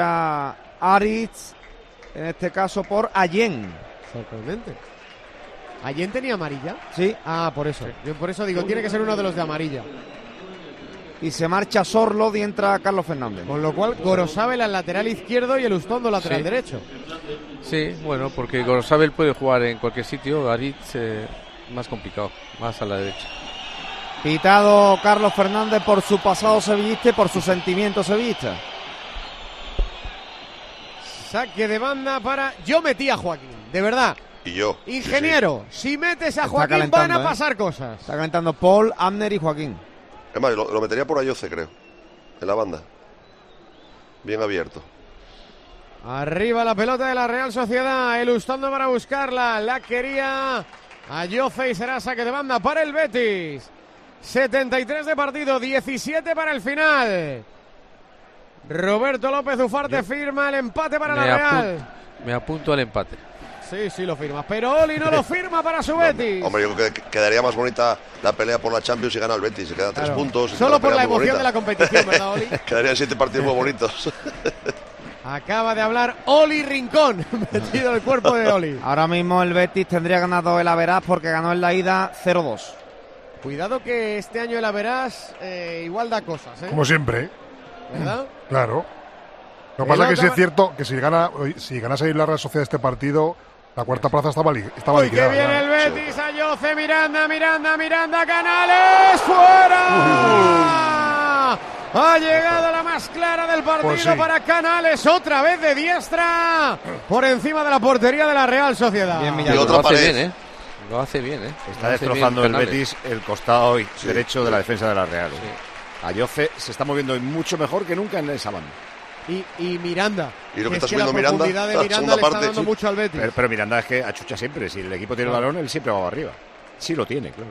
Entra Aritz, en este caso por Allen. Sorprendente. ¿Ayen tenía amarilla? Sí. Ah, por eso. Yo por eso digo, tiene que ser uno de los de amarilla. Y se marcha Sorloth y entra Carlos Fernández. Con lo cual, Gorosabel al lateral izquierdo y el Ustondo lateral Sí. derecho. Sí, bueno, porque Gorosabel puede jugar en cualquier sitio, Garitz eh, más complicado, más a la derecha. Pitado Carlos Fernández por su pasado sevillista y por su sentimiento sevillista. Saque de banda para... Yo metí a Joaquín, de verdad. Y yo. Ingeniero, si metes a Está Joaquín van calentando, a ¿eh? pasar cosas. Está calentando Paul, Abner y Joaquín. Es más, lo, lo metería por Ayoce, creo. En la banda. Bien abierto. Arriba la pelota de la Real Sociedad. El Ustondo para buscarla. La quería Ayoce y será saque de banda para el Betis. setenta y tres de partido, diecisiete para el final. Roberto López Ufarte firma el empate para me, la Real. apu- me apunto al empate. Sí, sí lo firma, pero Oli no lo firma para su Betis. Hombre, yo creo que quedaría más bonita la pelea por la Champions si gana el Betis. Se queda tres Claro. puntos. y Solo una por pelea la muy emoción bonita. de la competición, ¿verdad, Oli? Quedarían siete partidos muy bonitos. Acaba de hablar Oli Rincón, metido en el cuerpo de Oli. Ahora mismo el Betis tendría ganado el Averaz porque ganó en la ida cero dos. Cuidado que este año la verás, eh, igual da cosas, ¿eh? Como siempre, ¿eh? ¿Verdad? Claro. Lo que pasa es que sí Pelota- es cierto que si gana, si ganase la Real Sociedad este partido, la cuarta plaza estaba, li- estaba Uy, que liquidada. viene ya. el Betis, Ayoce, Miranda, Miranda, Miranda, Canales, ¡fuera! Ha llegado la más clara del partido Pues sí. para Canales, otra vez de diestra, por encima de la portería de la Real Sociedad. Bien, Y Millán. otra lo hace pared. bien, ¿eh? Lo hace bien, ¿eh? Está Lo hace destrozando bien el Canales. Betis el costado y- Sí. derecho de la defensa de la Real. Ayoce se está moviendo mucho mejor que nunca en esa banda. Y, y Miranda. Y lo que es está la subiendo Miranda, profundidad de la Miranda segunda le está parte, dando sí. mucho al Betis. Pero, pero Miranda es que achucha siempre. Si el equipo tiene el Claro. balón, él siempre va arriba. Sí lo tiene, claro.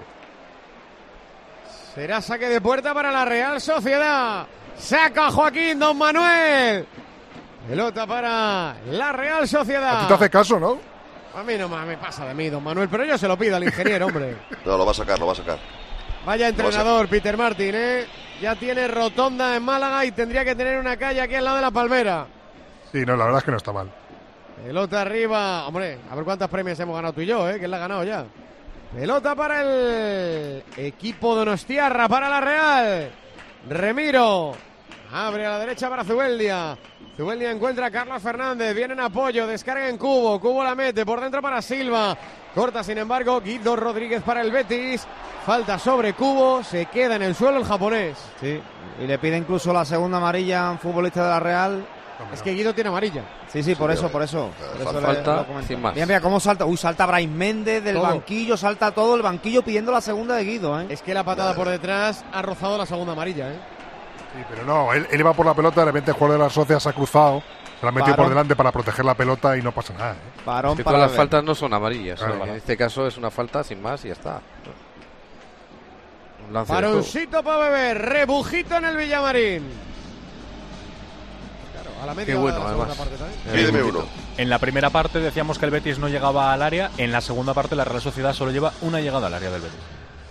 Será saque de puerta para la Real Sociedad. Saca Joaquín, don Manuel. Pelota para la Real Sociedad. A ti te hace caso, ¿no? A mí no me pasa de mí, don Manuel, pero yo se lo pido al ingeniero, hombre. No, lo va a sacar, lo va a sacar. Vaya entrenador, Peter Martin, ¿eh? Ya tiene rotonda en Málaga y tendría que tener una calle aquí al lado de la Palmera. Sí, no, la verdad es que no está mal. Pelota arriba. Hombre, a ver cuántos premios hemos ganado tú y yo, ¿eh? Que él la ha ganado ya. Pelota para el equipo donostiarra, para la Real. Remiro. Abre a la derecha para Zubeldia. Zubeldia encuentra a Carlos Fernández. Viene en apoyo. Descarga en Cubo. Cubo la mete. Por dentro para Silva. Corta, sin embargo, Guido Rodríguez para el Betis. Falta sobre Cubo. Se queda en el suelo el japonés. Sí, y le pide incluso la segunda amarilla a un futbolista de la Real. Es que Guido tiene amarilla. Sí, sí, por eso, por eso. Por eso le- Falta, lo comento. sin más. Mira, mira cómo salta. Uy, salta Brais Méndez del Todo. banquillo, salta todo el banquillo pidiendo la segunda de Guido, ¿eh? Es que la patada por detrás ha rozado la segunda amarilla, ¿eh? Sí, pero no, él, él iba por la pelota, de repente el jugador de la Sociedad se ha cruzado, se la ha metido Parón. por delante para proteger la pelota y no pasa nada, ¿eh? Parón Es que para todas las Albert. faltas no son amarillas. Claro, ¿eh? claro. En este caso es una falta sin más y ya está. Un lance de juego. Paroncito para beber. Rebujito en el Villamarín. Claro, a la media Qué hora bueno, de la segunda además. parte también. Eh, Pídeme un uno. poquito. En la primera parte decíamos que el Betis no llegaba al área. En la segunda parte la Real Sociedad solo lleva una llegada al área del Betis.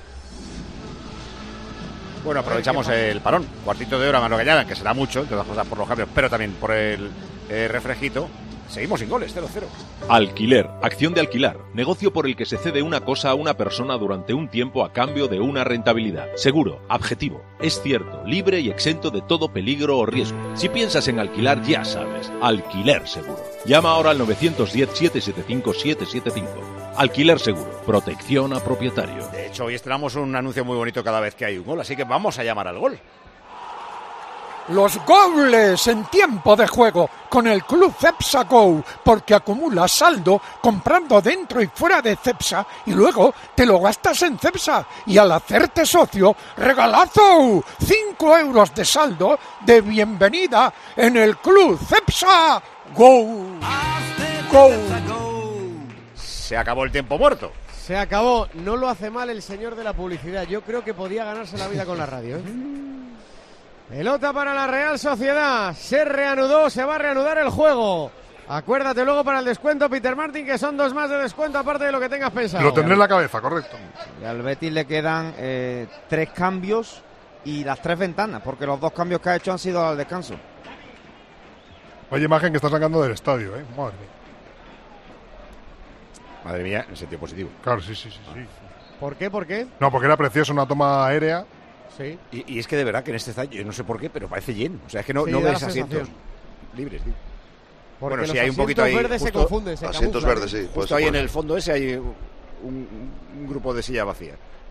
Bueno, aprovechamos el parón. Cuartito de hora más lo que añadan, que será mucho, entre otras cosas por los cambios, pero también por el eh, refresquito. Seguimos sin goles, cero cero. Alquiler, acción de alquilar, negocio por el que se cede una cosa a una persona durante un tiempo a cambio de una rentabilidad. Seguro, objetivo, es cierto, libre y exento de todo peligro o riesgo. Si piensas en alquilar, ya sabes, Alquiler Seguro. Llama ahora al nueve uno cero, siete siete cinco, siete siete cinco. Alquiler Seguro, protección a propietario. De hecho, hoy estrenamos un anuncio muy bonito cada vez que hay un gol, así que vamos a llamar al gol. Los goles en tiempo de juego con el Club Cepsa Go, porque acumulas saldo comprando dentro y fuera de Cepsa y luego te lo gastas en Cepsa. Y al hacerte socio, regalazo, cinco euros de saldo de bienvenida en el Club Cepsa Go. Go. Se acabó el tiempo muerto. Se acabó. No lo hace mal el señor de la publicidad. Yo creo que podía ganarse la vida con la radio, ¿eh? Pelota para la Real Sociedad. Se reanudó, se va a reanudar el juego. Acuérdate luego para el descuento, Peter Martin, que son dos más de descuento aparte de lo que tengas pensado. Lo tendré en la cabeza, correcto. Y al Betis le quedan eh, tres cambios y las tres ventanas, porque los dos cambios que ha hecho han sido al descanso. Vaya imagen que está sacando del estadio, ¿eh? Madre mía. Madre mía, en sentido positivo. Claro, sí, sí, sí, sí. ¿Por qué? ¿Por qué? No, porque era precioso, una toma aérea. Sí. Y, y es que de verdad que en este estadio, yo no sé por qué, pero parece lleno. O sea, es que no, Sí, no da ves la asientos sensación. libres, tío. Porque Bueno, los sí, hay un poquito asientos ahí. verdes se justo- confunden, se Asientos camuflan. verdes, sí. Justo ahí en el fondo ese hay un, un grupo de sillas vacías.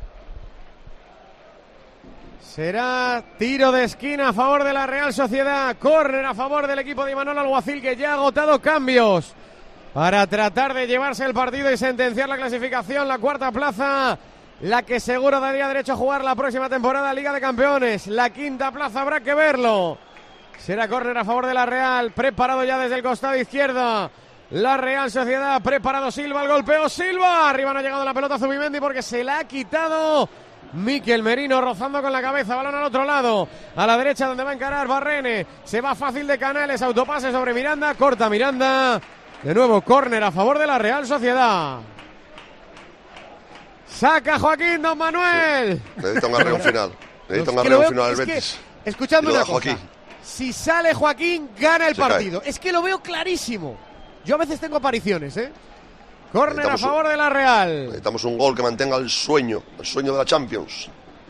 Será tiro de esquina a favor de la Real Sociedad. Córner a favor del equipo de Imanol Alguacil, que ya ha agotado cambios para tratar de llevarse el partido y sentenciar la clasificación. La cuarta plaza, la que seguro daría derecho a jugar la próxima temporada Liga de Campeones. La quinta plaza habrá que verlo. Será córner a favor de la Real. Preparado ya desde el costado izquierdo. La Real Sociedad, preparado Silva, el golpeo Silva. Arriba no ha llegado la pelota a Zubimendi porque se la ha quitado Mikel Merino, rozando con la cabeza. Balón al otro lado, a la derecha donde va a encarar Barrene. Se va fácil de Canales, autopase sobre Miranda, corta Miranda. De nuevo córner a favor de la Real Sociedad. Saca Joaquín Don Manuel. Sí. Necesita un arreo final. Necesita un Es que lo arreo veo- final al es que, Betis. escuchadme Y lo una da cosa. Joaquín. Si sale Joaquín, gana el Se cae. partido. Es que lo veo clarísimo. Yo a veces tengo apariciones, ¿eh? Córner a Necesitamos un- favor de la Real. Necesitamos un gol que mantenga el sueño, el sueño de la Champions.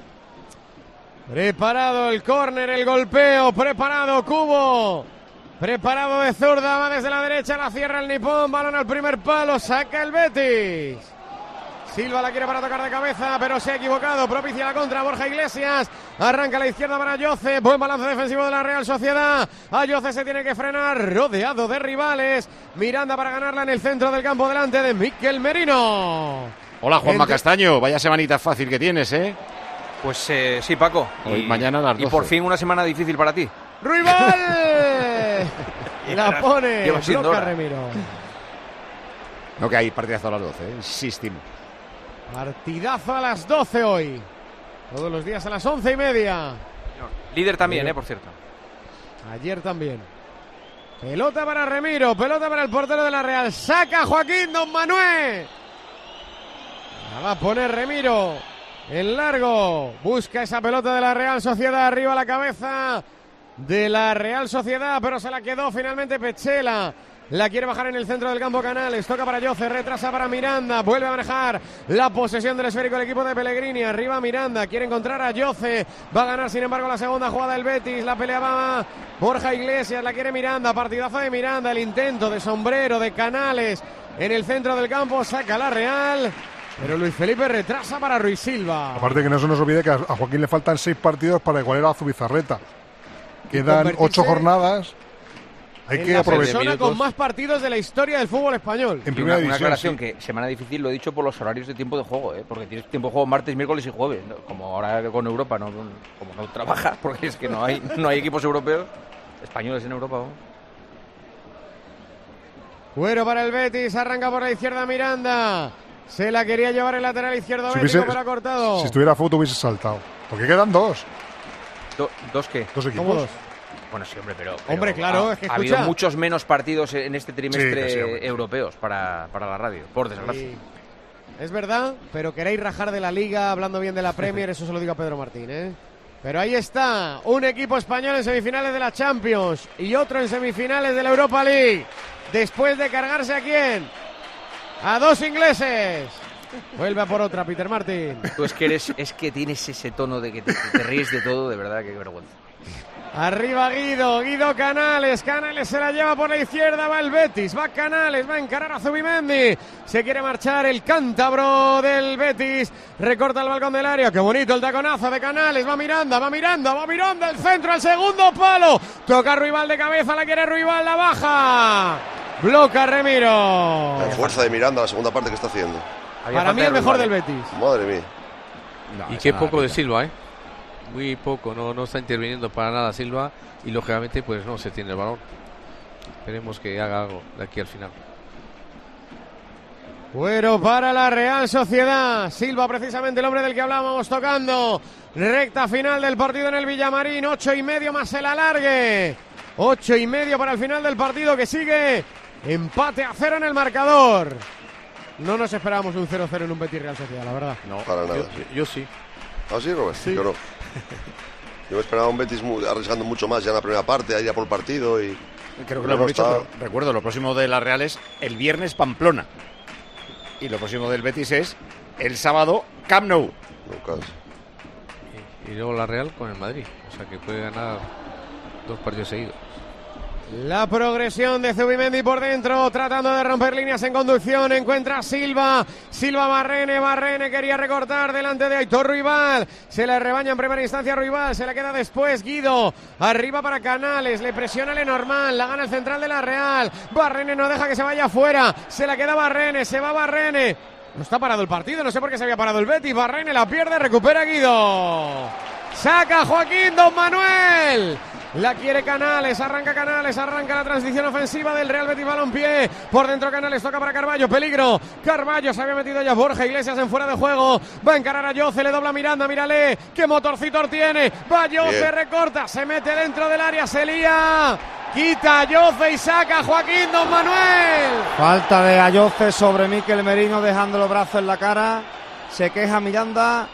Preparado el córner, el golpeo, preparado Cubo. Preparado de zurda, va desde la derecha, la cierra el nipón, balón al primer palo, saca el Betis. Silva la quiere para tocar de cabeza, pero se ha equivocado, propicia la contra Borja Iglesias. Arranca a la izquierda para Ayoce, buen balance defensivo de la Real Sociedad. Ayoce se tiene que frenar, rodeado de rivales. Miranda para ganarla en el centro del campo delante de Mikel Merino. Hola, Juanma Entre- Castaño. Vaya semanita fácil que tienes, ¿eh? Pues eh, sí, Paco. Hoy, mañana a las Y doce. por fin una semana difícil para ti. ¡Ruibal! La pone, Lleva siendo bloca hora. Remiro. No, que hay partidazo a las doce, ¿eh? Insistimos. Partidazo a las doce hoy. Todos los días a las once y media. Líder también, Pero- eh, por cierto. Ayer también. Pelota para Remiro, pelota para el portero de la Real. Saca Joaquín Don Manuel. La va a poner Remiro. En largo. Busca esa pelota de la Real Sociedad. Arriba la cabeza de la Real Sociedad, pero se la quedó finalmente Pechela. La quiere bajar en el centro del campo Canales. Toca para Yoce, retrasa para Miranda. Vuelve a manejar la posesión del esférico el equipo de Pellegrini. Arriba Miranda, quiere encontrar a Yoce. Va a ganar sin embargo la segunda jugada del Betis. La pelea va Borja Iglesias, la quiere Miranda. Partidazo de Miranda, el intento de sombrero de Canales en el centro del campo. Saca la Real, pero Luis Felipe retrasa para Ruiz Silva. Aparte que no se nos olvide que a a Joaquín le faltan seis partidos para igualar a Zubizarreta. Quedan convertirse ocho jornadas. Hay en que la aprovechar. persona con más partidos de la historia del fútbol español. En Y primera una, una división, aclaración sí. que semana difícil lo he dicho por los horarios de tiempo de juego, ¿eh? Porque tienes tiempo de juego martes, miércoles y jueves, ¿no? Como ahora con Europa, no, como no trabajas, porque es que no hay no hay equipos europeos, españoles en Europa. ¿no? Cuero para el Betis, arranca por la izquierda Miranda. Se la quería llevar el lateral izquierdo Si Bético, hubiese- pero ha cortado. Si estuviera foto hubiese saltado. Porque quedan dos. Do- ¿Dos qué? Dos equipos. ¿Cómo dos? Bueno, sí, hombre, pero... Hombre, pero claro, ha, es que ha habido escucha. muchos menos partidos en este trimestre Sí, que sí, hombre. europeos para, para la radio, por desgracia. Sí. Es verdad, pero queréis rajar de la Liga hablando bien de la Premier, eso se lo digo a Pedro Martín, ¿eh? Pero ahí está, un equipo español en semifinales de la Champions y otro en semifinales de la Europa League. Después de cargarse a quién? A dos ingleses. Vuelve a por otra, Peter Martin. Tú es que eres, es que tienes ese tono de que te, te ríes de todo, de verdad, qué vergüenza. Arriba Guido, Guido Canales, Canales se la lleva por la izquierda, va el Betis, va Canales, va a encarar a Zubimendi, se quiere marchar el cántabro del Betis, recorta el balcón del área, qué bonito el taconazo de Canales, va Miranda, va Miranda, va Miranda, el centro, al segundo palo, toca Ruibal de cabeza, la quiere Ruibal, la baja, bloca Remiro. La fuerza de Miranda, la segunda parte que está haciendo. Había Para falta mí de el mejor del Ruibal, Betis. Madre mía. No, Y esa qué nada poco de pinta. Silva, ¿eh? Muy poco, no, no está interviniendo para nada Silva y lógicamente pues no se tiene el balón. Esperemos que haga algo de aquí al final. Cuero para la Real Sociedad. Silva, precisamente el hombre del que hablábamos, tocando. Recta final del partido en el Villamarín. Ocho y medio más el alargue. Ocho y medio para el final del partido que sigue. Empate a cero en el marcador. No nos esperábamos un cero cero en un Betis Real Sociedad, la verdad. No, Para nada. Yo, yo sí. ¿Ah, sí, Robert? Sí. Yo no. Yo me esperaba un Betis muy- arriesgando mucho más ya en la primera parte, ahí ya por el partido y... Creo que No, lo hemos no dicho, está- pero recuerdo, lo próximo de la Real es el viernes Pamplona. Y lo próximo del Betis es el sábado Camp Nou. Y, y luego la Real con el Madrid. O sea que puede ganar dos partidos seguidos. La progresión de Zubimendi por dentro, tratando de romper líneas en conducción. Encuentra a Silva. Silva Barrene. Barrene quería recortar delante de Aitor Ruibal. Se le rebaña en primera instancia Ruibal. Se la queda después Guido. Arriba para Canales. Le presiona Lenormand. La gana el central de la Real. Barrene no deja que se vaya afuera. Se la queda Barrene. Se va Barrene. No está parado el partido. No sé por qué se había parado el Betis. Barrene la pierde. Recupera Guido. Saca Joaquín Don Manuel. La quiere Canales, arranca Canales, arranca la transición ofensiva del Real Betis Balompié. Por dentro Canales, toca para Carballo, peligro. Carballo se había metido ya Borja Iglesias en fuera de juego. Va a encarar a Yoce, le dobla Miranda, mírale. Qué motorcito tiene. Va Yoce, recorta, se mete dentro del área, se lía. Quita a Yoce y saca a Joaquín Don Manuel. Falta de Ayoce sobre Mikel Merino, dejando los brazos en la cara. Se queja Miranda.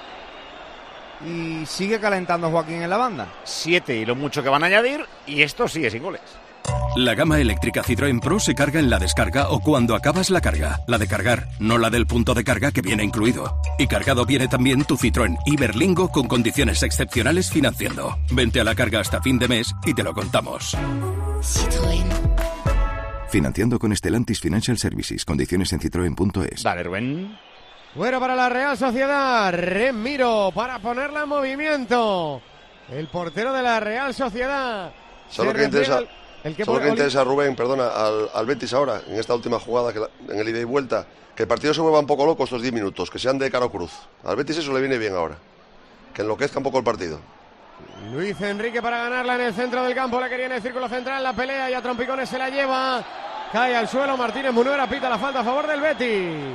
Y sigue calentando Joaquín en la banda. Siete y lo mucho que van a añadir. Y esto sigue sin goles. La gama eléctrica Citroën Pro se carga en la descarga o cuando acabas la carga. La de cargar, no la del punto de carga que viene incluido. Y cargado viene también tu Citroën Iberlingo con condiciones excepcionales financiando. Vente a la carga hasta fin de mes y te lo contamos. Citroën. Financiando con Stellantis Financial Services. Condiciones en citroen punto es. Dale, Rubén. Bueno, para la Real Sociedad, Remiro para ponerla en movimiento. El portero de la Real Sociedad. Solo que interesa, al, el que, solo que interesa Rubén, perdona, al, al Betis ahora, en esta última jugada, que la, en el ida y vuelta, que el partido se mueva un poco loco estos diez minutos, que sean de cara o cruz. Al Betis eso le viene bien ahora, que enloquezca un poco el partido. Luis Enrique para ganarla en el centro del campo, la quería en el círculo central, la pelea y a trompicones se la lleva. Cae al suelo Martínez Munuera, pita la falta a favor del Betis.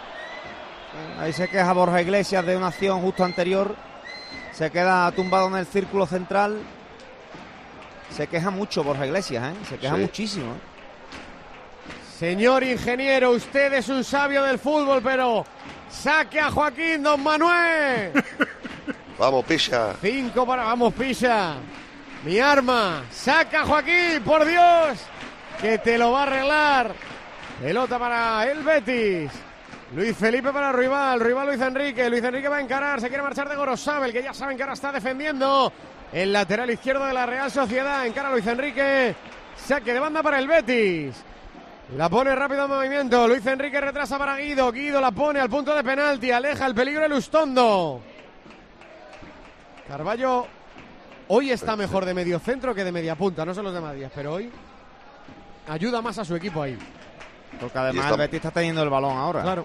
Ahí se queja Borja Iglesias de una acción justo anterior. Se queda tumbado en el círculo central. Se queja mucho Borja Iglesias, ¿eh? Se queja sí. muchísimo. ¿eh? Señor ingeniero, usted es un sabio del fútbol, pero saque a Joaquín Don Manuel. Vamos, Pisha. Cinco para... Vamos, Pisha. Mi arma. Saca a Joaquín, por Dios, que te lo va a arreglar. Pelota para el Betis. Luis Felipe para Ruibal, Ruibal Luis Enrique, Luis Enrique va a encarar, se quiere marchar de Gorosabel, que ya saben que ahora está defendiendo el lateral izquierdo de la Real Sociedad, encara Luis Enrique, saque de banda para el Betis, la pone rápido en movimiento, Luis Enrique retrasa para Guido, Guido la pone al punto de penalti, aleja el peligro el Ustondo. Carballo hoy está mejor de medio centro que de media punta, no son los demás días, pero hoy ayuda más a su equipo ahí. Porque además está... el Betis está teniendo el balón ahora. Claro.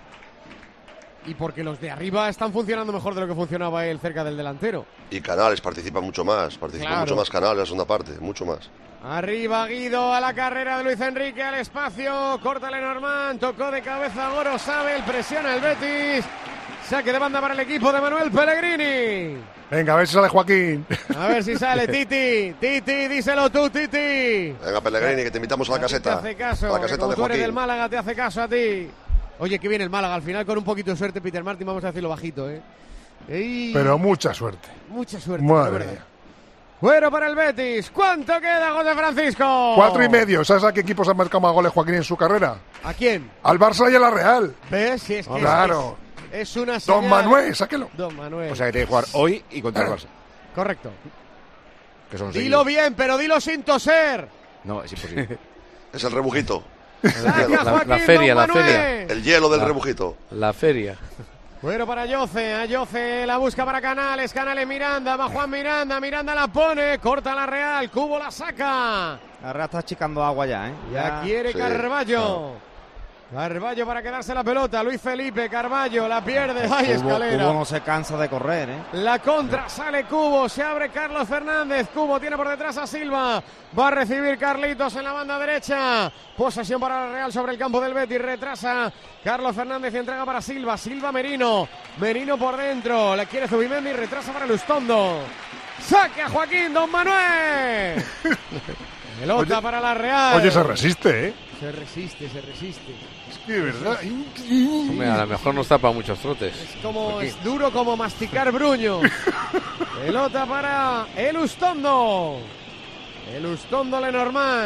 Y porque los de arriba están funcionando mejor de lo que funcionaba él cerca del delantero. Y Canales participa mucho más, participa claro. mucho más Canales en la segunda parte, mucho más. Arriba Guido a la carrera de Luis Enrique, al espacio, corta Lenormand, tocó de cabeza Gorosabel, presiona el Betis. Saque de banda para el equipo de Manuel Pellegrini. Venga, a ver si sale Joaquín. A ver si sale Titi. Titi, díselo tú, Titi. Venga, Pellegrini, que te invitamos a la caseta. Te hace caso. A la caseta como de tú Joaquín. eres del Málaga, te hace caso a ti. Oye, que viene el Málaga. Al final, con un poquito de suerte, Peter Martin, vamos a decirlo bajito, ¿eh? Y... Pero mucha suerte. Mucha suerte, Madre mía. Bueno, para el Betis. ¿Cuánto queda, José Francisco? Cuatro y medio. ¿Sabes a qué equipos han marcado más goles Joaquín en su carrera? ¿A quién? Al Barça y a la Real. ¿Ves? Si es que claro. Es, es una señal. Don Manuel, sáquelo. Don Manuel. O sea que tiene que jugar hoy y contra el Barça. Correcto. Que son dilo seguidos. bien, pero dilo sin toser. No, es imposible. Es el rebujito. La, la, la feria, la feria. El hielo del la, rebujito. La feria. Bueno, para Yoce, a Yoce la busca para Canales, Canales Miranda, va Juan Miranda, Miranda la pone, corta la Real, Cubo la saca. La Real está achicando agua ya, ¿eh? Ya, ya quiere sí, Carballo. Claro. Carballo para quedarse la pelota, Luis Felipe, Carballo, la pierde, hay escalera. Cubo no se cansa de correr, ¿eh? La contra, sale Cubo, se abre Carlos Fernández, Cubo tiene por detrás a Silva, va a recibir Carlitos en la banda derecha, posesión para la Real sobre el campo del Betis, retrasa Carlos Fernández y entrega para Silva, Silva Merino, Merino por dentro, le quiere Zubimendi, retrasa para Lustondo, saque a Joaquín Don Manuel. Pelota oye, para la Real. Oye, se resiste, ¿eh? Se resiste, se resiste. Es que de verdad. Hombre, a lo mejor nos tapa muchos trotes. Es como es duro como masticar bruño. Pelota para el Ustondo. El Ustondo Lenormand.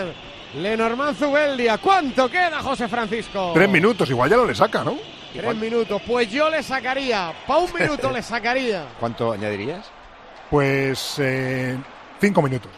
Lenormand Zubeldia. ¿Cuánto queda, José Francisco? Tres minutos, igual ya no le saca, ¿no? Tres minutos, pues yo le sacaría. Pa' un minuto le sacaría. ¿Cuánto añadirías? Pues eh, cinco minutos.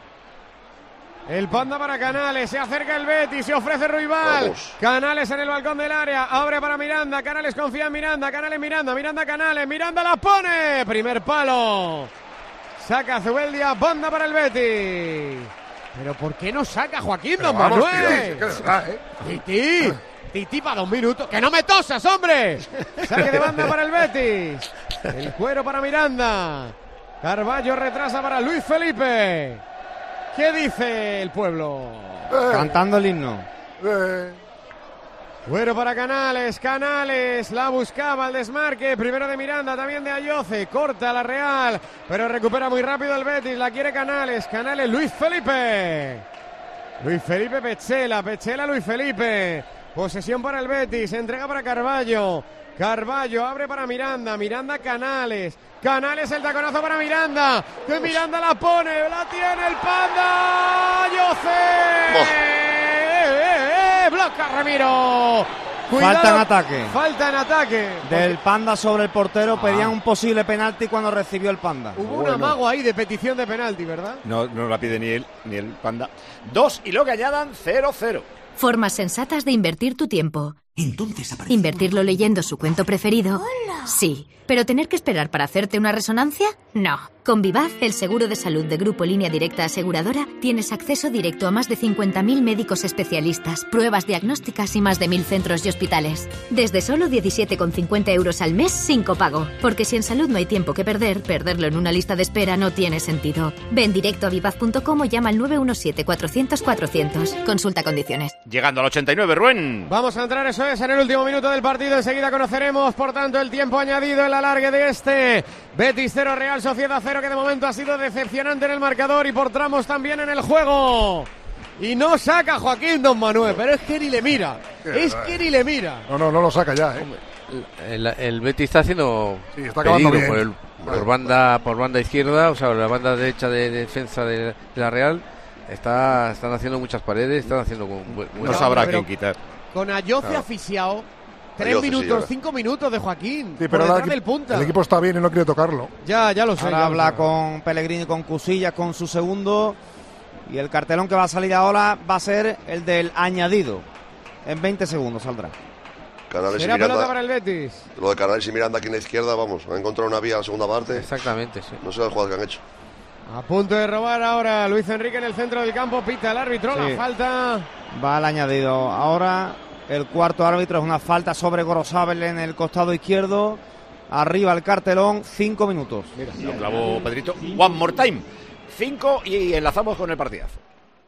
El Panda para Canales, se acerca el Betis, se ofrece Ruibal. Vamos. Canales en el balcón del área, abre para Miranda, Canales confía en Miranda, Canales Miranda, Miranda Canales, Miranda la pone. Primer palo. Saca Zubeldia, Panda para el Betis. Pero ¿por qué no saca Joaquín Pero Don vamos, Manuel? tío, es que de verdad, ¿eh? Titi, Titi para dos minutos. ¡Que no me tosas, hombre! Saque de banda para el Betis. El cuero para Miranda. Carballo retrasa para Luis Felipe. ¿Qué dice el pueblo? Eh, Cantando el himno. eh. Cuero para Canales, Canales la buscaba al desmarque, primero de Miranda, también de Ayoce, corta la Real, pero recupera muy rápido el Betis, la quiere Canales, Canales, Luis Felipe. Luis Felipe Petzela, Petzela Luis Felipe, posesión para el Betis, entrega para Carballo. Carballo abre para Miranda, Miranda Canales, Canales el taconazo para Miranda, que Miranda la pone, la tiene el Panda, Ayoce. Eh, eh, eh, bloca Ramiro. Cuidado, Falta en ataque. Falta en ataque. Del Panda sobre el portero, Ah. pedían un posible penalti cuando recibió el Panda. Hubo un Bueno. amago ahí de petición de penalti, ¿verdad? No, no la pide ni él, ni el Panda. Dos y lo que añadan, cero cero. Formas sensatas de invertir tu tiempo. Entonces aparece... ¿Invertirlo leyendo su cuento preferido? Sí. ¿Pero tener que esperar para hacerte una resonancia? No. Con Vivaz, el seguro de salud de Grupo Línea Directa Aseguradora, tienes acceso directo a más de cincuenta mil médicos especialistas, pruebas diagnósticas y más de mil centros y hospitales. Desde solo diecisiete con cincuenta euros al mes sin copago. Porque si en salud no hay tiempo que perder, perderlo en una lista de espera no tiene sentido. Ven directo a vivaz punto com o llama al nueve uno siete cuatrocientos cuatrocientos. Consulta condiciones. Llegando al ochenta y nueve, Rubén. Vamos a entrar, eso es, en el último minuto del partido. Enseguida conoceremos, por tanto, el tiempo añadido en la alargue de este. Betis cero, Real Sociedad cero, que de momento ha sido decepcionante en el marcador y por tramos también en el juego. Y no saca Joaquín Don Manuel, pero es que ni le mira. Es que ni le mira. No, no, no lo saca ya, ¿eh? El, el Betis está haciendo sí, está acabando peligro bien. por, el, por banda por banda izquierda, o sea, la banda derecha de, de defensa de, de la Real. Está, están haciendo muchas paredes, están haciendo con bu- No buena- sabrá pero- quién quitar. Con Ayoce Claro. asfixiado. Tres Ayoce, sí, minutos, ahora. cinco minutos de Joaquín. Sí, por pero ahora detrás el, del punta. el equipo está bien y no quiere tocarlo. Ya, ya lo sé. Ahora ya lo habla sé. con Pellegrini, con Cusillas, con su segundo. Y el cartelón que va a salir ahora va a ser el del añadido. En veinte segundos saldrá. Canales y Será pelota Miranda. para el Betis. Lo de Canales y Miranda aquí en la izquierda, vamos, han encontrado una vía en la segunda parte. Exactamente, sí. No sé las jugadas que han hecho. A punto de robar ahora Luis Enrique en el centro del campo. Pita el árbitro, Sí. la falta. Va al añadido. Ahora el cuarto árbitro es una falta sobre Gorosabel en el costado izquierdo. Arriba el cartelón, cinco minutos. Mira, lo clavó Pedrito. One more time. Cinco y enlazamos con el partidazo.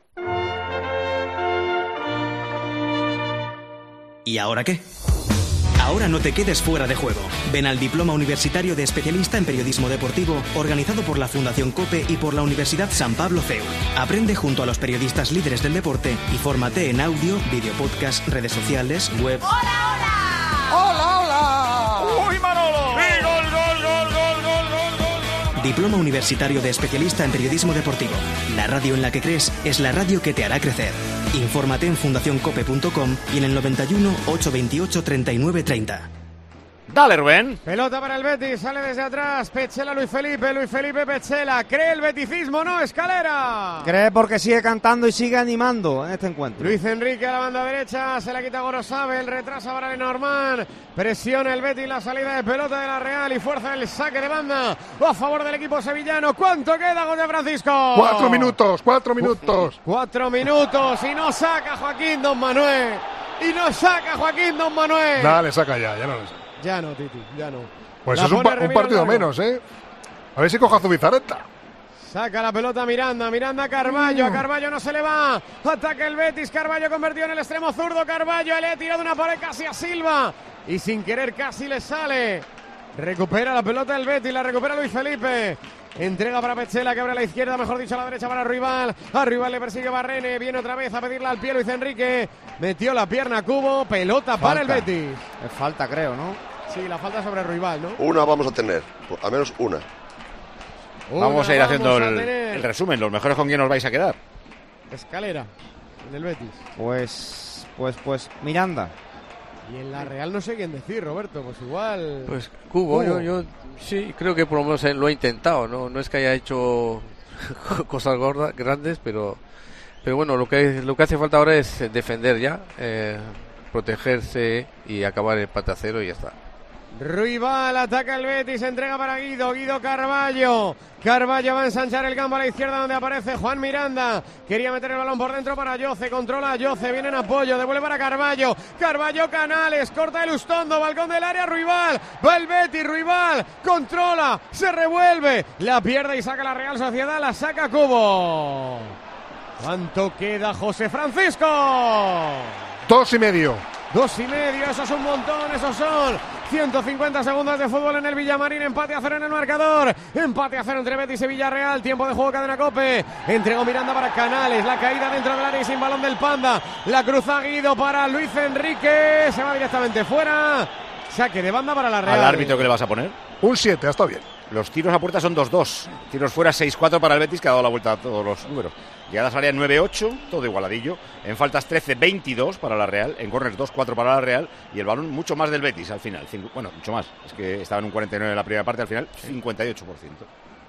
¿Y ahora qué? Ahora no te quedes fuera de juego. Ven al Diploma Universitario de Especialista en Periodismo Deportivo, organizado por la Fundación COPE y por la Universidad San Pablo C E U. Aprende junto a los periodistas líderes del deporte y fórmate en audio, video podcast, redes sociales, web. ¡Hola, hola! ¡Uy, Manolo! ¡Y gol, gol, gol, gol, gol, gol, gol, gol! Diploma Universitario de Especialista en Periodismo Deportivo. La radio en la que crees es la radio que te hará crecer. Infórmate en fundación cope punto com y en el noventa y uno, ochocientos veintiocho, treinta y nueve treinta. Dale, Rubén. Pelota para el Betis, sale desde atrás. Petzela, Luis Felipe, Luis Felipe, Petzela. ¿Cree el beticismo? No, Escalera. Cree porque sigue cantando y sigue animando en este encuentro. Luis Enrique a la banda derecha, se la quita Gorosabel, retrasa para Lenormand, presiona el Betis la salida de pelota de la Real y fuerza el saque de banda a favor del equipo sevillano. ¿Cuánto queda, José Francisco? Cuatro minutos, cuatro minutos. Cuatro minutos y no saca Joaquín Don Manuel. Y no saca Joaquín Don Manuel. Nada, le saca ya, ya no le saca. Ya no, Titi, ya no. Pues La es un, pone pa- un Remiro partido Largo. menos, ¿eh? A ver si coja Zubizarreta. Saca la pelota Miranda, Miranda Carballo, a Carballo no se le va, ataca el Betis, Carballo convertido en el extremo zurdo, Carballo le ha tirado una pared casi a Silva y sin querer casi le sale, recupera la pelota el Betis, la recupera Luis Felipe, entrega para Petzela que abre a la izquierda, mejor dicho a la derecha para Ruibal, a Ruibal le persigue Barrene, viene otra vez a pedirla al pie Luis Enrique, metió la pierna a Cubo, pelota para el Falta. Betis. Es falta, creo, ¿no? Sí, la falta sobre Ruibal, ¿no? Una vamos a tener, al menos una. Vamos Una a ir haciendo vamos a el, tener. el resumen. Los mejores con quién os vais a quedar. Escalera. en el Betis? Pues, pues, pues, Miranda. Y en la Real no sé quién decir, Roberto, pues igual... Pues Cubo, yo, yo sí, creo que por lo menos lo ha intentado, ¿no? No es que haya hecho cosas gordas, grandes, pero pero bueno, lo que lo que hace falta ahora es defender ya, eh, protegerse y acabar el empate a cero y ya está. Ruibal ataca el Betis, entrega para Guido, Guido Carballo. Carballo va a ensanchar el campo a la izquierda donde aparece Juan Miranda. Quería meter el balón por dentro para Yoce, controla a Yoce, viene en apoyo, devuelve para Carballo. Carballo Canales, corta el Ustondo, balcón del área, Ruibal. Va el Betis, Ruibal, controla, se revuelve, la pierde y saca la Real Sociedad, la saca Cubo. ¿Cuánto queda, José Francisco? Dos y medio. Dos y medio, eso es un montón, esos son ciento cincuenta segundos de fútbol en el Villamarín, empate a cero en el marcador, empate a cero entre Betis y Villarreal, tiempo de juego cadena COPE, entregó Miranda para Canales, la caída dentro del área y sin balón del Panda, la cruza Guido para Luis Enrique, se va directamente fuera, saque de banda para la Real. ¿Al árbitro qué le vas a poner? Un siete, está bien. Los tiros a puerta son dos dos. Tiros fuera seis cuatro para el Betis, que ha dado la vuelta a todos los números. Llegadas al área nueve ocho, todo igualadillo. En faltas trece veintidós para la Real. En corners dos cuatro para la Real. Y el balón mucho más del Betis al final. Cinco, bueno, mucho más. Es que estaba en un cuarenta y nueve en la primera parte, al final cincuenta y ocho por ciento.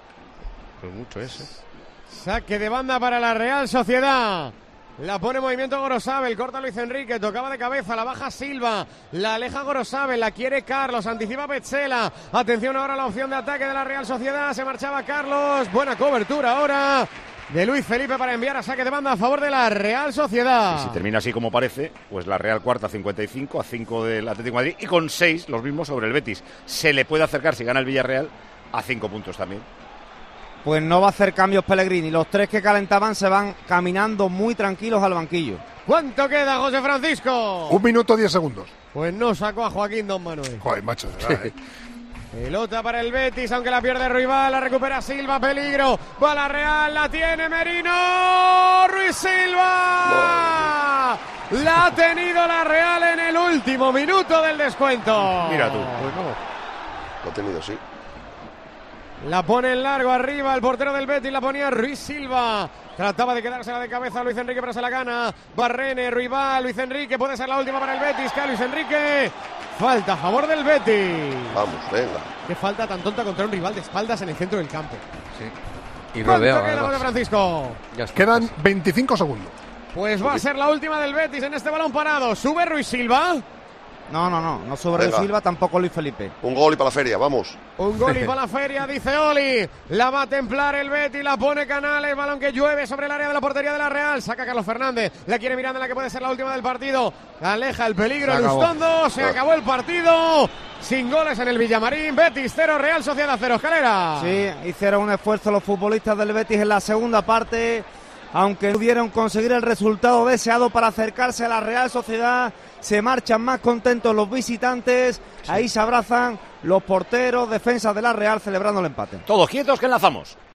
Pues mucho ese. Saque de banda para la Real Sociedad. La pone en movimiento Gorosabel, corta Luis Enrique, tocaba de cabeza, la baja Silva, la aleja Gorosabel, la quiere Carlos, anticipa Petzela. Atención ahora a la opción de ataque de la Real Sociedad, se marchaba Carlos, buena cobertura ahora de Luis Felipe para enviar a saque de banda a favor de la Real Sociedad. Y si termina así como parece, pues la Real cuarta cincuenta y cinco a cinco del Atlético de Madrid y con seis los mismos sobre el Betis. Se le puede acercar si gana el Villarreal a cinco puntos también. Pues no va a hacer cambios Pellegrini. Los tres que calentaban se van caminando muy tranquilos al banquillo. ¿Cuánto queda, José Francisco? Un minuto diez segundos. Pues no sacó a Joaquín Don Manuel. Joder, macho, de verdad, ¿eh? Pelota para el Betis, aunque la pierde Ruibal, la recupera Silva, peligro. Va la Real, la tiene Merino. Ruiz Silva. La ha tenido la Real en el último minuto del descuento. Mira tú. Bueno, lo ha tenido, sí. La pone en largo arriba, el portero del Betis la ponía Ruiz Silva. Trataba de quedársela de cabeza Luis Enrique, pero se la gana. Barrene, Ruibal, Luis Enrique, puede ser la última para el Betis. Que Luis Enrique. Falta a favor del Betis. Vamos, venga. Qué falta tan tonta contra un rival de espaldas en el centro del campo. Sí. Y ¿Cuánto rodea, queda, José Francisco? Ya está. Quedan veinticinco segundos. Pues va a ser la última del Betis en este balón parado. Sube Ruiz Silva. No, no, no, no sobre Venga. Silva, tampoco Luis Felipe. Un gol y para la feria, vamos. Un gol y para la feria, dice Oli. La va a templar el Betis, la pone Canales, balón que llueve sobre el área de la portería de la Real. Saca Carlos Fernández, la quiere Miranda, la que puede ser la última del partido. Aleja el peligro, el Ustondo, se acabó el partido. Sin goles en el Villamarín, Betis cero, Real Sociedad cero, Escalera. Sí, hicieron un esfuerzo los futbolistas del Betis en la segunda parte, aunque no pudieron conseguir el resultado deseado para acercarse a la Real Sociedad. Se marchan más contentos los visitantes, sí. Ahí se abrazan los porteros, defensas de la Real celebrando el empate. Todos quietos que enlazamos.